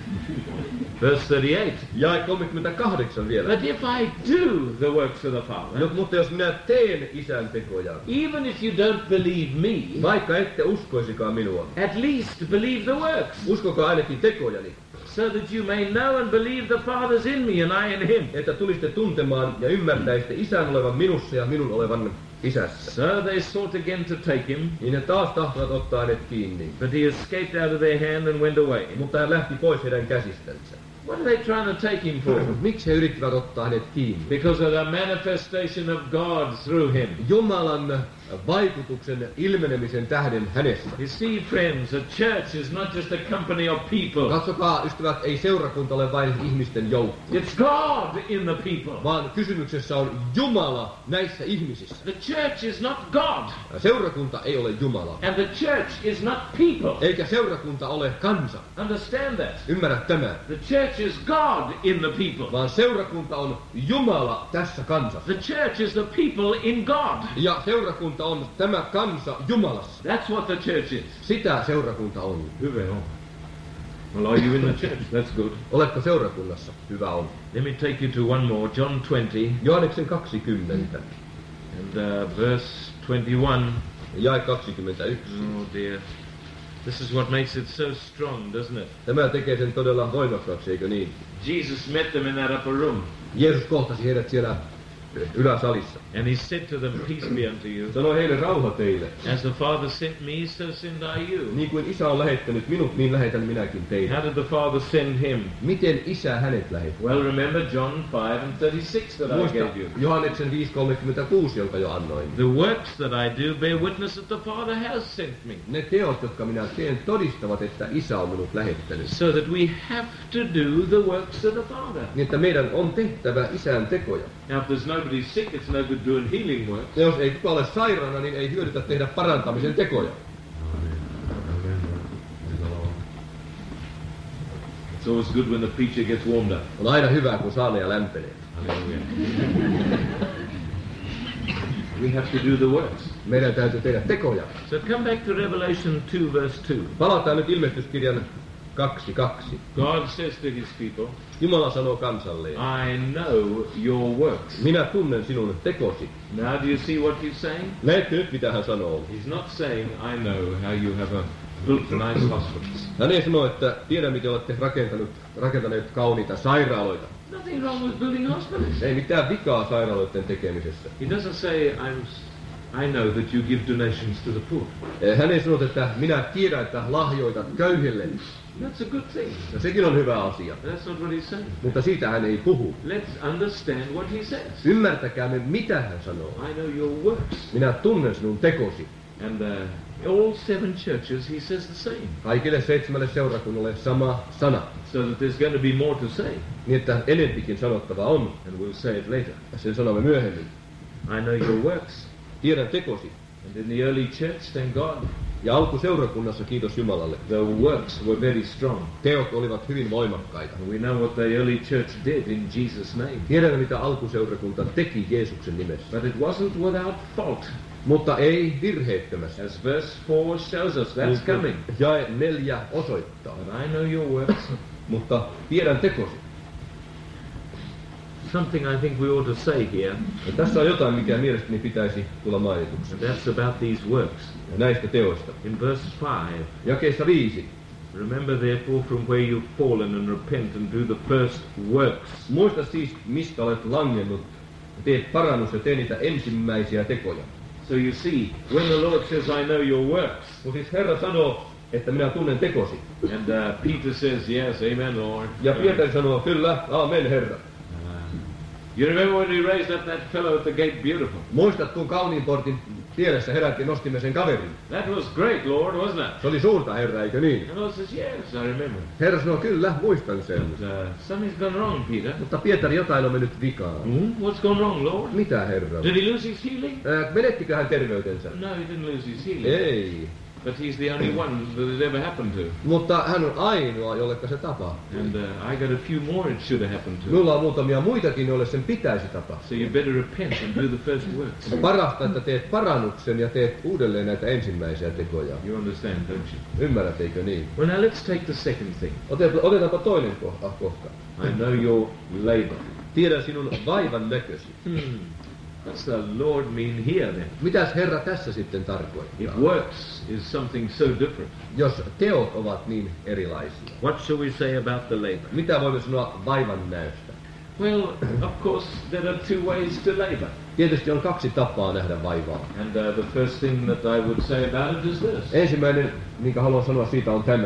Verse 38. Ja 38 vielä. But if I do the works of the Father, No, mutta jos minä teen isän tekoja, even if you don't believe me, vaikka ette uskoisikaan minua, at least believe the works, uskokaa ainakin tekojani, so that you may know and believe the Father's in me and I in him. että tulisitte tuntemaan ja ymmärtäisitte isän olevan minussa ja minun olevan isässä. So they sought again to take him, Niin ne taas tahtovat ottaa hänet kiinni, but he escaped out of their hand and went away. mutta hän lähti pois heidän käsistänsä. What are they trying to take him for? Miksi he yrittivät ottaa hänet kiinni? Because of the manifestation of God through him. Jumalan vaikutuksen ilmenemisen tähden hänessä. You see, friends, a church is not just a company of people. Katsokaa, ystävät, ei seurakunta ole vain ihmisten joukko, It's God in the people. vaan kysymyksessä on Jumala näissä ihmisissä. The church is not God, Seurakunta ei ole Jumala, and the church is not people. eikä seurakunta ole kansa. Understand that. Ymmärrä tämä. The church is God in the people. Vaan seurakunta on Jumala tässä kansassa. The church is the people in God. Ja seurakunta on tämä kansa Jumalassa. That's what the church is. Sitä seurakunta on. Hyvä on. Well, are you in the church? That's good. Oletko seurakunnassa? Hyvä on. Let me take you to one more. John 20 Johanneksen 20 and verse 21. jae 21. Oh dear. This is what makes it so strong, doesn't it? Tämä tekee sen todella voimakkaaksi, eikö niin? Jesus met them in that upper room. Jeesus kohtasi heidät siellä yläsalissa. And he said to them, peace be unto you. Sanoi heille, rauha teille. As the Father sent me, so send I you. Niin kuin isä on lähettänyt minut, niin lähetän minäkin teille. How did the Father send him? Miten isä hänet lähetti? Well, remember John 5 and 36 that I Muista gave you. Johanneksen 5:36, jonka jo annoin. The works that I do bear witness that the Father has sent me. Ne teot, jotka minä teen, todistavat, että isä on minut lähettänyt. So that we have to do the works of the Father. Niin, että meidän on tehtävä isän tekoja. Now, if there's nobody sick, it's no good doing healing work. Ja jos ei kukaan ole sairaana, niin ei hyödytä tehdä parantamisen tekoja. It's always good when the preacher gets warmed up. On aina hyvä, kun saarnaaja lämpenee. Hallelujah. We have to do the works. Meidän täytyy tehdä tekoja. So come back to Revelation 2 verse 2. Palataan nyt ilmestyskirjan 2:2. God says to his people, Jumala sanoo kansalleen, I know your works. minä tunnen sinun tekosi. Now do you see what he's saying? Näette nyt, mitä hän sanoo. He's not saying, I know how you have built nice hospitals. Hän ei sano, että tiedä, miten olette rakentaneet kauniita sairaaloita. Nothing wrong with building hospitals. Ei mitään vikaa sairaaloiden tekemisessä. He doesn't say, I know that you give donations to the poor. Hän ei sano, että minä tiedän, että lahjoitat köyhille. That's a good thing. Ja sekin on hyvä asia. That's not what he's saying. Mutta siitä hän ei puhu. Let's understand what he says. Ymmärtäkäämme, mitä hän sanoo. I know your works. Minä tunnen sinun tekosi. And all 7 churches, he says the same. Kaikille 7 seurakunnalle sama sana. So that there's going to be more to say. Niin, että enempikin sanottava on. And we'll say it later. Ja sen sanomme myöhemmin. I know your works. Tiedän tekosi. And in the early church, thank God, Ja alkuseurakunnassa, kiitos Jumalalle, the works were very strong. teot olivat hyvin voimakkaita. And we know what the early church did in Jesus' name. Tiedämme, mitä alkuseurakunta teki Jeesuksen nimessä. But it wasn't without fault. Mutta ei virheettömästi. As verse 4 shows us, that's coming. Jae 4 osoittaa. But I know your works. Mutta tiedän tekosi. Something I think we ought to say here. Ja tässä on jotain, mikä mielestäni pitäisi tulla mainituksi. And that's about these works. Ja näistä teoista. In verse 5, Jakeessa 5. remember therefore from where you've fallen and repent and do the first works. Muista siis, mistä olet langennut. Teet parannus ja tee niitä ensimmäisiä tekoja. So you see, when the Lord says, I know your works, Kun siis Herra sanoo, että minä tunnen tekosi. and Peter says, yes, amen, Lord. Ja Pietari sanoo, kyllä, amen Herra. You remember when we raised up that fellow at the gate, beautiful? Muistat, kun kauniin portin vieressä herättiin, nostimme sen kaverin. That was great, Lord, wasn't it? Se oli suurta, Herra, eikö niin? And Lord says, yes, I remember. Herra sanoo, kyllä, muistan sen. But something's gone wrong, Peter. Mutta Pietari, jotain on mennyt vikaan. What's gone wrong, Lord? Mitä, Herra? Did he lose his healing? Menettikö hän terveytensä? No, he didn't lose his healing. Ei. But he's the only one that it ever happened to. Mutta hän on ainoa, jolleka se tapahtuu. And I got a few more it should have happened to. Minulla on muutamia muitakin, joille sen pitäisi tapahtua. So you better repent and do the first works. Parasta, että teet parannuksen ja teet uudelleen näitä ensimmäisiä tekoja. You understand, don't you? Ymmärrät, eikö niin? Well, now let's take the second thing. Otetaanpa toinen kohta. I know your labor. Tiedän sinun vaivan näkösi. What's the Lord mean here then? Mitäs Herra tässä sitten tarkoittaa? If works is something so different, Jos teot ovat niin erilaisia. what shall we say about the labor? Mitä voimme sanoa vaivan näöstä? Well, of course, there are 2 ways to labor. Tietysti on 2 tapaa nähdä vaivaa. And the first thing that I would say about it is this. Ensimmäinen, minkä haluan sanoa siitä, on tämä.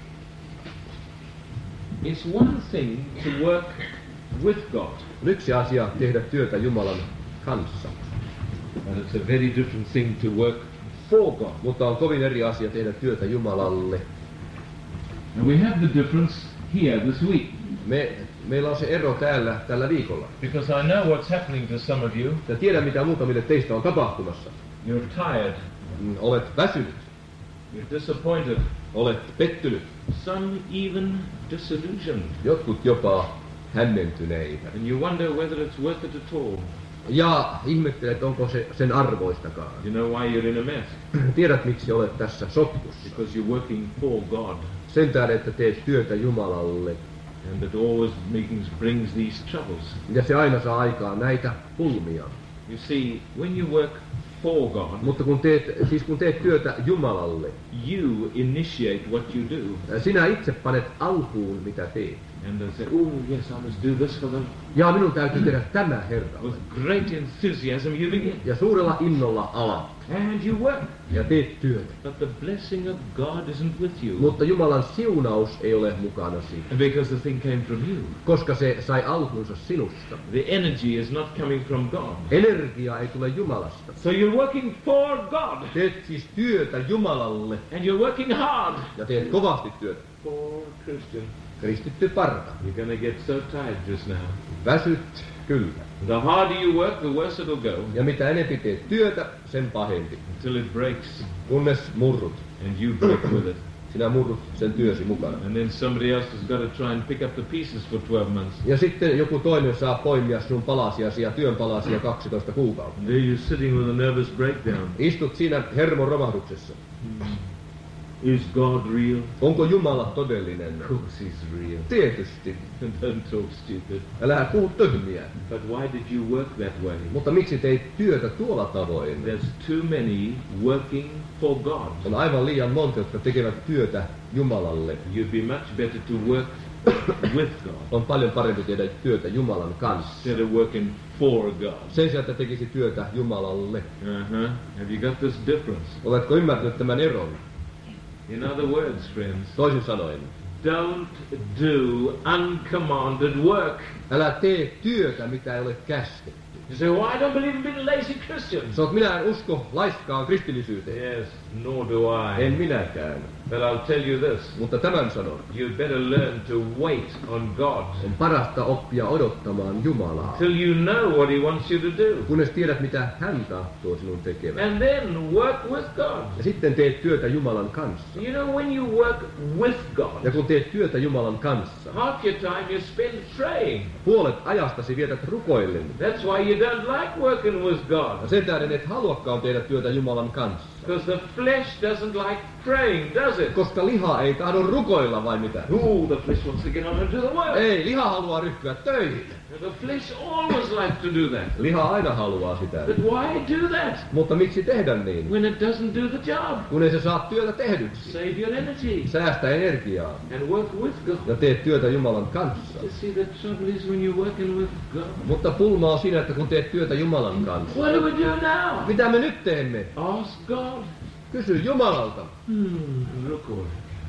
It's one thing to work with God, On yksi asia tehdä työtä Jumalan kanssa. and it's a very different thing to work for God. Mutta on kovin eri asia tehdä työtä Jumalalle. And we have the difference here this week. Meillä on se ero tällä viikolla. Because I know what's happening to some of you. Ja tiedän, mitä muutamille teistä on tapahtumassa. You're tired. Olet väsynyt. You're disappointed. Olet pettynyt. Some even disillusioned. Jotkut jopa hämmentyneitä. And you wonder whether it's worth it at all. Ja ihmettelet, onko se sen arvoistakaan. You know why you're in a mess? Tiedät, miksi olet tässä sotkussa. Because you're working for God. Sen tähden, että teet työtä Jumalalle. And it always brings these troubles. Ja se aina saa aikaan näitä pulmia. You see, when you work for God, Mutta kun teet työtä Jumalalle, you initiate what you do. sinä itse panet alkuun, mitä teet. And they say, oh yes, I must do this for them. Ja minun täytyy tehdä tämä, Herra. With great enthusiasm you begin. Ja suurella innolla alat. And you work. Ja teet työtä. But the blessing of God isn't with you. Mutta Jumalan siunaus ei ole mukana siinä. Because the thing came from you. Koska se sai alkunsa sinusta. The energy is not coming from God. Energia ei tule Jumalasta. So you're working for God. Teet siis työtä Jumalalle. And you're working hard. Ja teet kovasti työtä. For Christian. Kristitty parta. You're going to get so tired just now. Väsyt, kyllä. The harder you work, the worse it'll go. Ja mitä enempi teet työtä, sen pahempi. Until it breaks. Kunnes murrut. And you break with it. Sinä murrut sen työsi mukana. And then somebody else has got to try and pick up the pieces for 12 months. Ja sitten joku toinen saa poimia sinun palasiasi ja työn palasia 12 kuukautta. And there you're sitting with a nervous breakdown. Istut siinä hermon romahduksessa. Is God real? Onko Jumala todellinen? Of course he's real. Tietysti. Don't talk stupid. Älä puhu tyhmiä. But why did you work that way? Mutta miksi teit työtä tuolla tavoin? There's too many working for God. On aivan liian monta, jotka tekevät työtä Jumalalle. You'd be much better to work with God On paljon parempi tehdä työtä Jumalan kanssa. instead of working for God. Sen sijaan, että tekisi työtä Jumalalle. Have you got this difference? Oletko ymmärtänyt tämän eron? In other words, friends, Toisin sanoen, don't do uncommanded work. älä tee työtä, mitä ei ole käsketty. You say, well, I don't believe in being lazy Christians. Sä oot, minä en usko laiskaan kristillisyyteen. Yes, nor do I. En minäkään. But I'll tell you this. Mutta tämän sanon. You'd better learn to wait on God On parasta oppia odottamaan Jumalaa. till you know what He wants you to do. Kunnes tiedät, mitä hän tahtoo sinun tekevän. And then work with God. Ja sitten teet työtä Jumalan kanssa. You know, when you work with God, Ja kun teet työtä Jumalan kanssa, half your time you spend praying. puolet ajastasi vietät rukoillen. That's why you don't like working with God. Ja sen tähden et haluakaan tehdä työtä Jumalan kanssa. Because the flesh doesn't like praying, does it? Koska liha ei tahdo rukoilla vai mitä? Ooh, the flesh wants to get on and do the work. Ei, liha haluaa ryhtyä töihin. The flesh always likes to do that. Liha aina haluaa sitä. But why do that Mutta miksi tehdä niin? when it doesn't do the job? Kun ei se saa työtä tehdyksi. Save your energy Säästä energiaa. and work with God. Ja teet työtä Jumalan kanssa. You see, the trouble is when you're working with God. Mutta pulma on siinä, että kun teet työtä Jumalan kanssa. What do we do now? Mitä me nyt teemme? Ask God. Kysy Jumalalta. Look.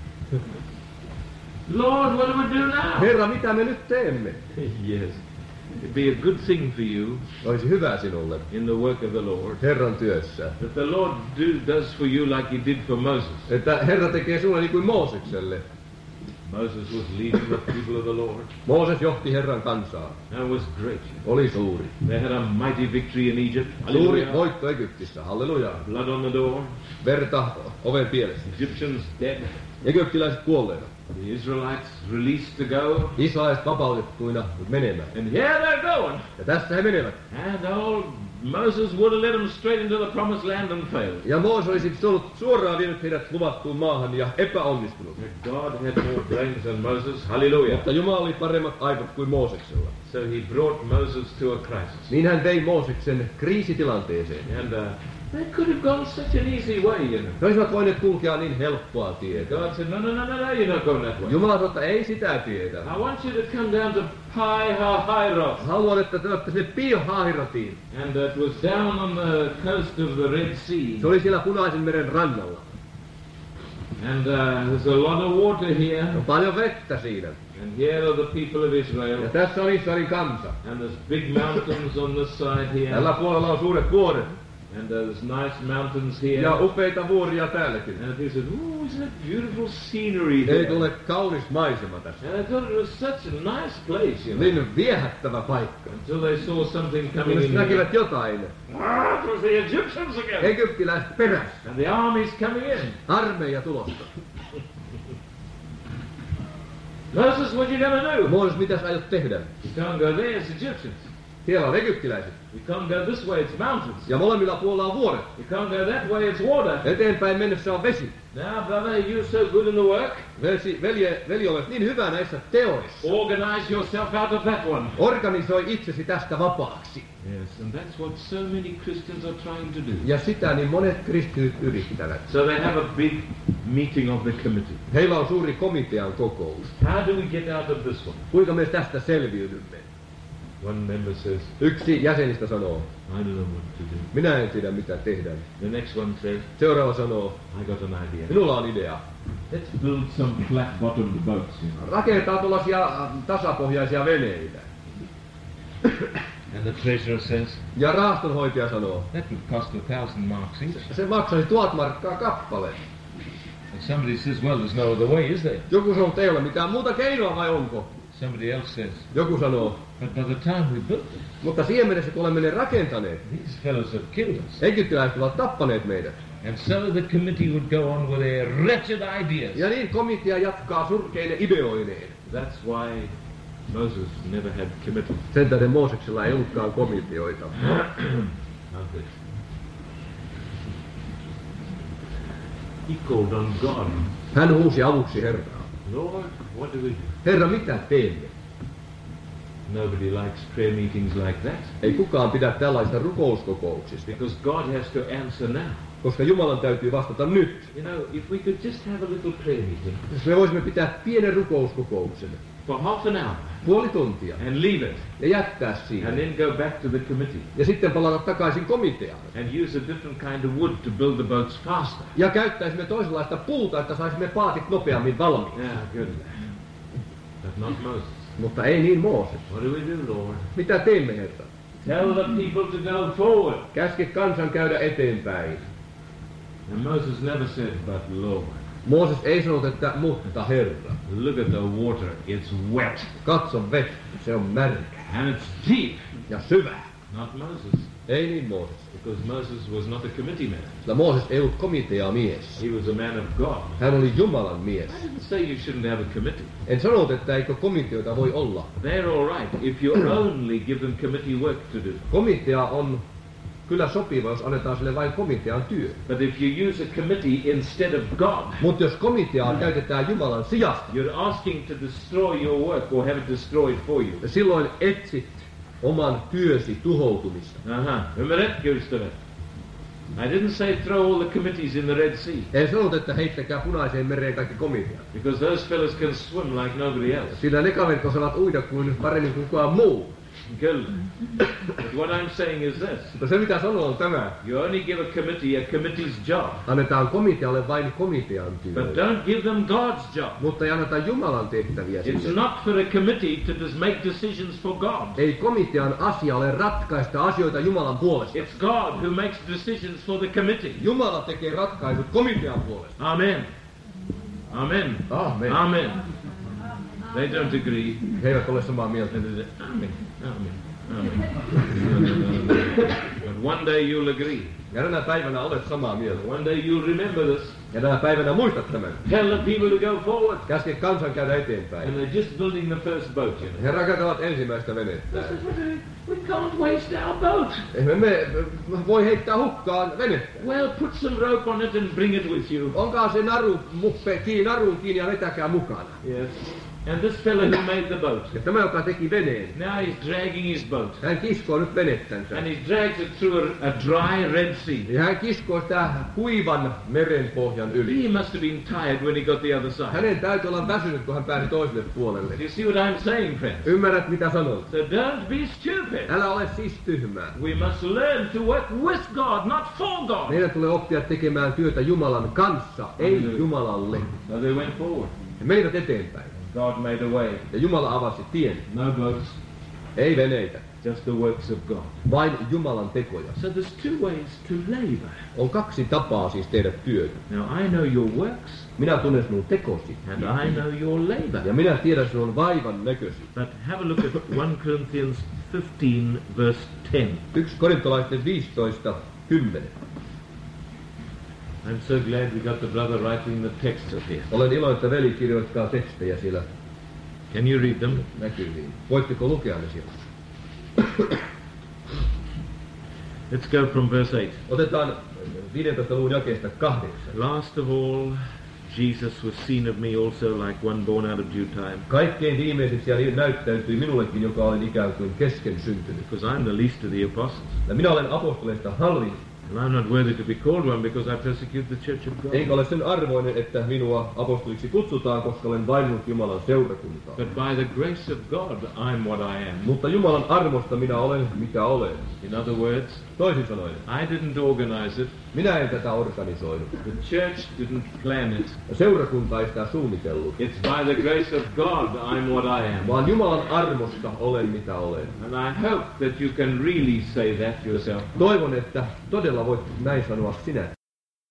Lord, what do we do now? Herra, mitä me nyt teemme? Yes. It'd be a good thing for you Olisi hyvä sinulle in the work of the Lord Herran työssä. that the Lord does for you like He did for Moses. Että Herra tekee sinulle niin kuin Moosekselle. Moses was leading the people of the Lord. Mooses johti Herran kansaa. That was great. Oli suuri. They had a mighty victory in Egypt. Suuri Hallelujah. voitto Egyptissä. Halleluja. Blood on the door. Verta oven pielessä. Egyptians dead. Egyptiläiset kuolleena. The Israelites released to go. Israelilaiset vapautettuina menemään. And here they're going. Ja tässä he menevät. And old Moses would have led them straight into the promised land and failed. Ja Mooses olisi suoraan vienyt heidät luvattuun maahan ja epäonnistunut. But God had more brains than Moses. Hallelujah. Mutta Jumala oli paremmat aivot kuin Mooseksella. So He brought Moses to a crisis. Niin hän vei Mooseksen kriisitilanteeseen. And they could have gone such an easy way, you know. He olisivat voineet kulkea niin helppoa tietä. God said, no, you're not going that way. Jumala sanoi, että ei sitä tietä. I want you to come down to Pi Hahiroth. Haluan, että te olette sinne Pi-Hahirotiin. And it was down on the coast of the Red Sea. Se oli siellä Punaisen meren rannalla. And there's a lot of water here. On paljon vettä siinä. And here are the people of Israel. Ja tässä on Israelin kansa. And there's big mountains on this side here. Tällä puolella on suuret vuoret. And there's nice mountains here. Ja upeita vuoria täälläkin. And he said, oh, isn't it beautiful scenery Ei here? tule kaunis maisema tässä. And I thought it was such a nice place, you know. Niin viehättävä paikka. Until they saw something coming Kunnes in here. näkivät jotain. Ah, it was the Egyptians again. Egyptiläiset perässä. And the army's coming in. Armeija tulossa. Moses, what you gonna do? Mooses, mitäs aiot tehdä? You can't go there, it's Egyptians. Siellä on egyptiläiset. You can't go this way, it's mountains. Ja molemmilla puolilla on vuoret. You can't go that way, it's water. Eteenpäin mennessä on vesi. Now, brother, you're so good in the work. Veli olet niin hyvä näissä teoissa. Organize yourself out of that one. Organisoi itsesi tästä vapaaksi. Yes, and that's what so many Christians are trying to do. Ja sitä niin monet kristityt yrittävät. So they have a big meeting of the committee. Heillä on suuri komitean kokous. How do we get out of this one? Kuinka me tästä selviydymme? One member says, Yksi jäsenistä sanoo, I don't know what to do. minä en tiedä mitä tehdä. The next one says, Seuraava sanoo, I got an idea. minulla on idea. Let's build some flat-bottomed boats, you know. Rakentaa tuollaisia tasapohjaisia veneitä. And the treasurer says, Ja rahastonhoitaja sanoo, that would cost 1,000 marks each. se maksaisi 1000 markkaa kappale. And somebody says, well, there's no other way, is there? Joku sanoo, että ei ole mitään muuta keinoa vai onko? Somebody else says, Joku sanoo, but by the time we built it, mutta siihen mennessä kun olemme ne rakentaneet, these fellows have killed us. egyptiläiset ovat tappaneet meidät. And so the committee would go on with their wretched ideas. Ja niin komitea jatkaa surkeine ideoineen. That's why Moses never had committee. Sen tähden Mooseksella ei ollutkaan komiteoita. He called on God. Hän huusi avuksi Herraa. Lord, what do we do? Herra, mitä teemme? Nobody likes prayer meetings like that. Ei kukaan pidä tällaista rukouskokouksista, Because God has to answer now. koska Jumalan täytyy vastata nyt. You know, if we could just have a little prayer meeting, Jos me voisimme pitää pienen rukouskokouksen, for half an hour puoli tuntia and leave it ja jättää and siihen. then go back to the committee Ja sitten palata takaisin komiteaan. and use a different kind of wood to build the boats faster. Ja käyttäisimme toisenlaista puuta, että saisimme paatit nopeammin valmiiksi. Yeah, good. But not Moses. Mutta ei niin Mooses. What do we do, Lord? Mitä teemme, Herra? Tell the people to go forward. Käske kansan käydä eteenpäin. And Moses never said, but Lord. Mooses ei sanonut, että mutta Herra. Look at the water, it's wet. Katso vettä, se on märkä And it's deep. ja syvä. Not Moses. Ei niin Mooses. Because Moses was not a committee man. Sillä Mooses ei ollut komiteamies. He was a man of God. Hän oli Jumalan mies. I didn't say you shouldn't have a committee. En sanonut, että eikö komiteoita voi olla. They're all right if you only give them committee work to do. Komitea on kyllä sopiva, jos annetaan sille vain komitean työ. But if you use a committee instead of God, Mutta jos komiteaa käytetään Jumalan sijasta, you're asking to destroy your work or have it destroyed for you. silloin etsit oman työsi tuhoutumista. Ymmärrätkö, ystävät? I didn't say throw all the committees in the Red Sea. En sanonut, että heittäkää Punaiseen mereen kaikki komiteat. Because those fellas can swim like nobody else. Sillä ne kaverit osaavat uida kuin paremmin kuin kukaan muu. Good. But what I'm saying is this. Mutta se mitä sanoo on tämä. You only give a committee's job. Annetaan komitealle vain komitean työ. But don't give them God's job. Mutta ei anneta Jumalan tehtäviä It's sille. not for a committee to just make decisions for God. Ei komitean asia ole ratkaista asioita Jumalan puolesta. It's God who makes decisions for the committee. Jumala tekee ratkaisut komitean puolesta. Amen. Amen. Amen. Amen. They don't agree. He eivät ole samaa mieltä. Amen. Amen. Amen. But one day you'll agree. Ja tänä päivänä olet samaa mieltä. One day you'll remember this. Ja tänä päivänä muistat tämän. Tell the people to go forward. Käske kansan käydä eteenpäin. And they're just building the first boat, you know. He rakentavat ensimmäistä venettä. We can't waste our boat. Emme me voi heittää hukkaan venettä. Well, put some rope on it and bring it with you. Onkaan se naruun kiinni ja vetäkää mukana. Yes. And this fellow who made the boat, Ja tämä, joka teki veneen, now he's dragging his boat. hän kiskoo nyt venettänsä. And he drags it through a dry Red Sea. Ja hän kiskoo sitä kuivan merenpohjan yli. He must have been tired when he got the other side. Hänen täytyy olla väsynyt, kun hän pääsi toiselle puolelle. You see what I'm saying, friends? Ymmärrät, mitä sanon? So don't be stupid. Älä ole siis tyhmää. We must learn to work with God, not for God. Meidän tulee oppia tekemään työtä Jumalan kanssa, ei Jumalalle. So they went forward. He menivät eteenpäin. God made a way. Ja Jumala avasi tien. No boats, Ei veneitä, just the works of God. vain Jumalan tekoja. So there's two ways to labor. On kaksi tapaa siis tehdä työtä. Now I know your works Minä tunnen sinun tekosi. and I know your labor. Ja minä tiedän sinun vaivan näkösi. But have a look at 1 Corinthians 15 verse 10. 1 Korintolaisten 15:10. I'm so glad we got the brother writing the text up here. Olen iloinen, että veli kirjoittaa tekstejä siellä Can you read them? näkyviin. Voitteko lukea ne sieltä? Let's go from verse 8. Otetaan 15. luvun jakeesta 8. Last of all, Jesus was seen of me also like one born out of due time, Kaikkein viimeiseksi ja näyttäytyi minullekin, joka olen ikään kuin kesken syntynyt. because I'm the least of the apostles. Ja minä olen apostoleista halvin, And I'm not worthy to be called one because I persecute the church of God. enkä ole sen arvoinen, että minua apostoliksi kutsutaan, koska olen vainunut Jumalan seurakuntaa. But by the grace of God, I'm what I am. Mutta Jumalan armosta minä olen, mikä olen. In other words, Toisin sanoen, I didn't organize it. minä en tätä organisoinut. The church didn't plan it. Seurakunta ei sitä suunnitellut. It's by the grace of God, I'm what I am. Vaan Jumalan armosta olen, mitä olen. And I hope that you can really say that yourself. Toivon, että todella voit näin sanoa sinä.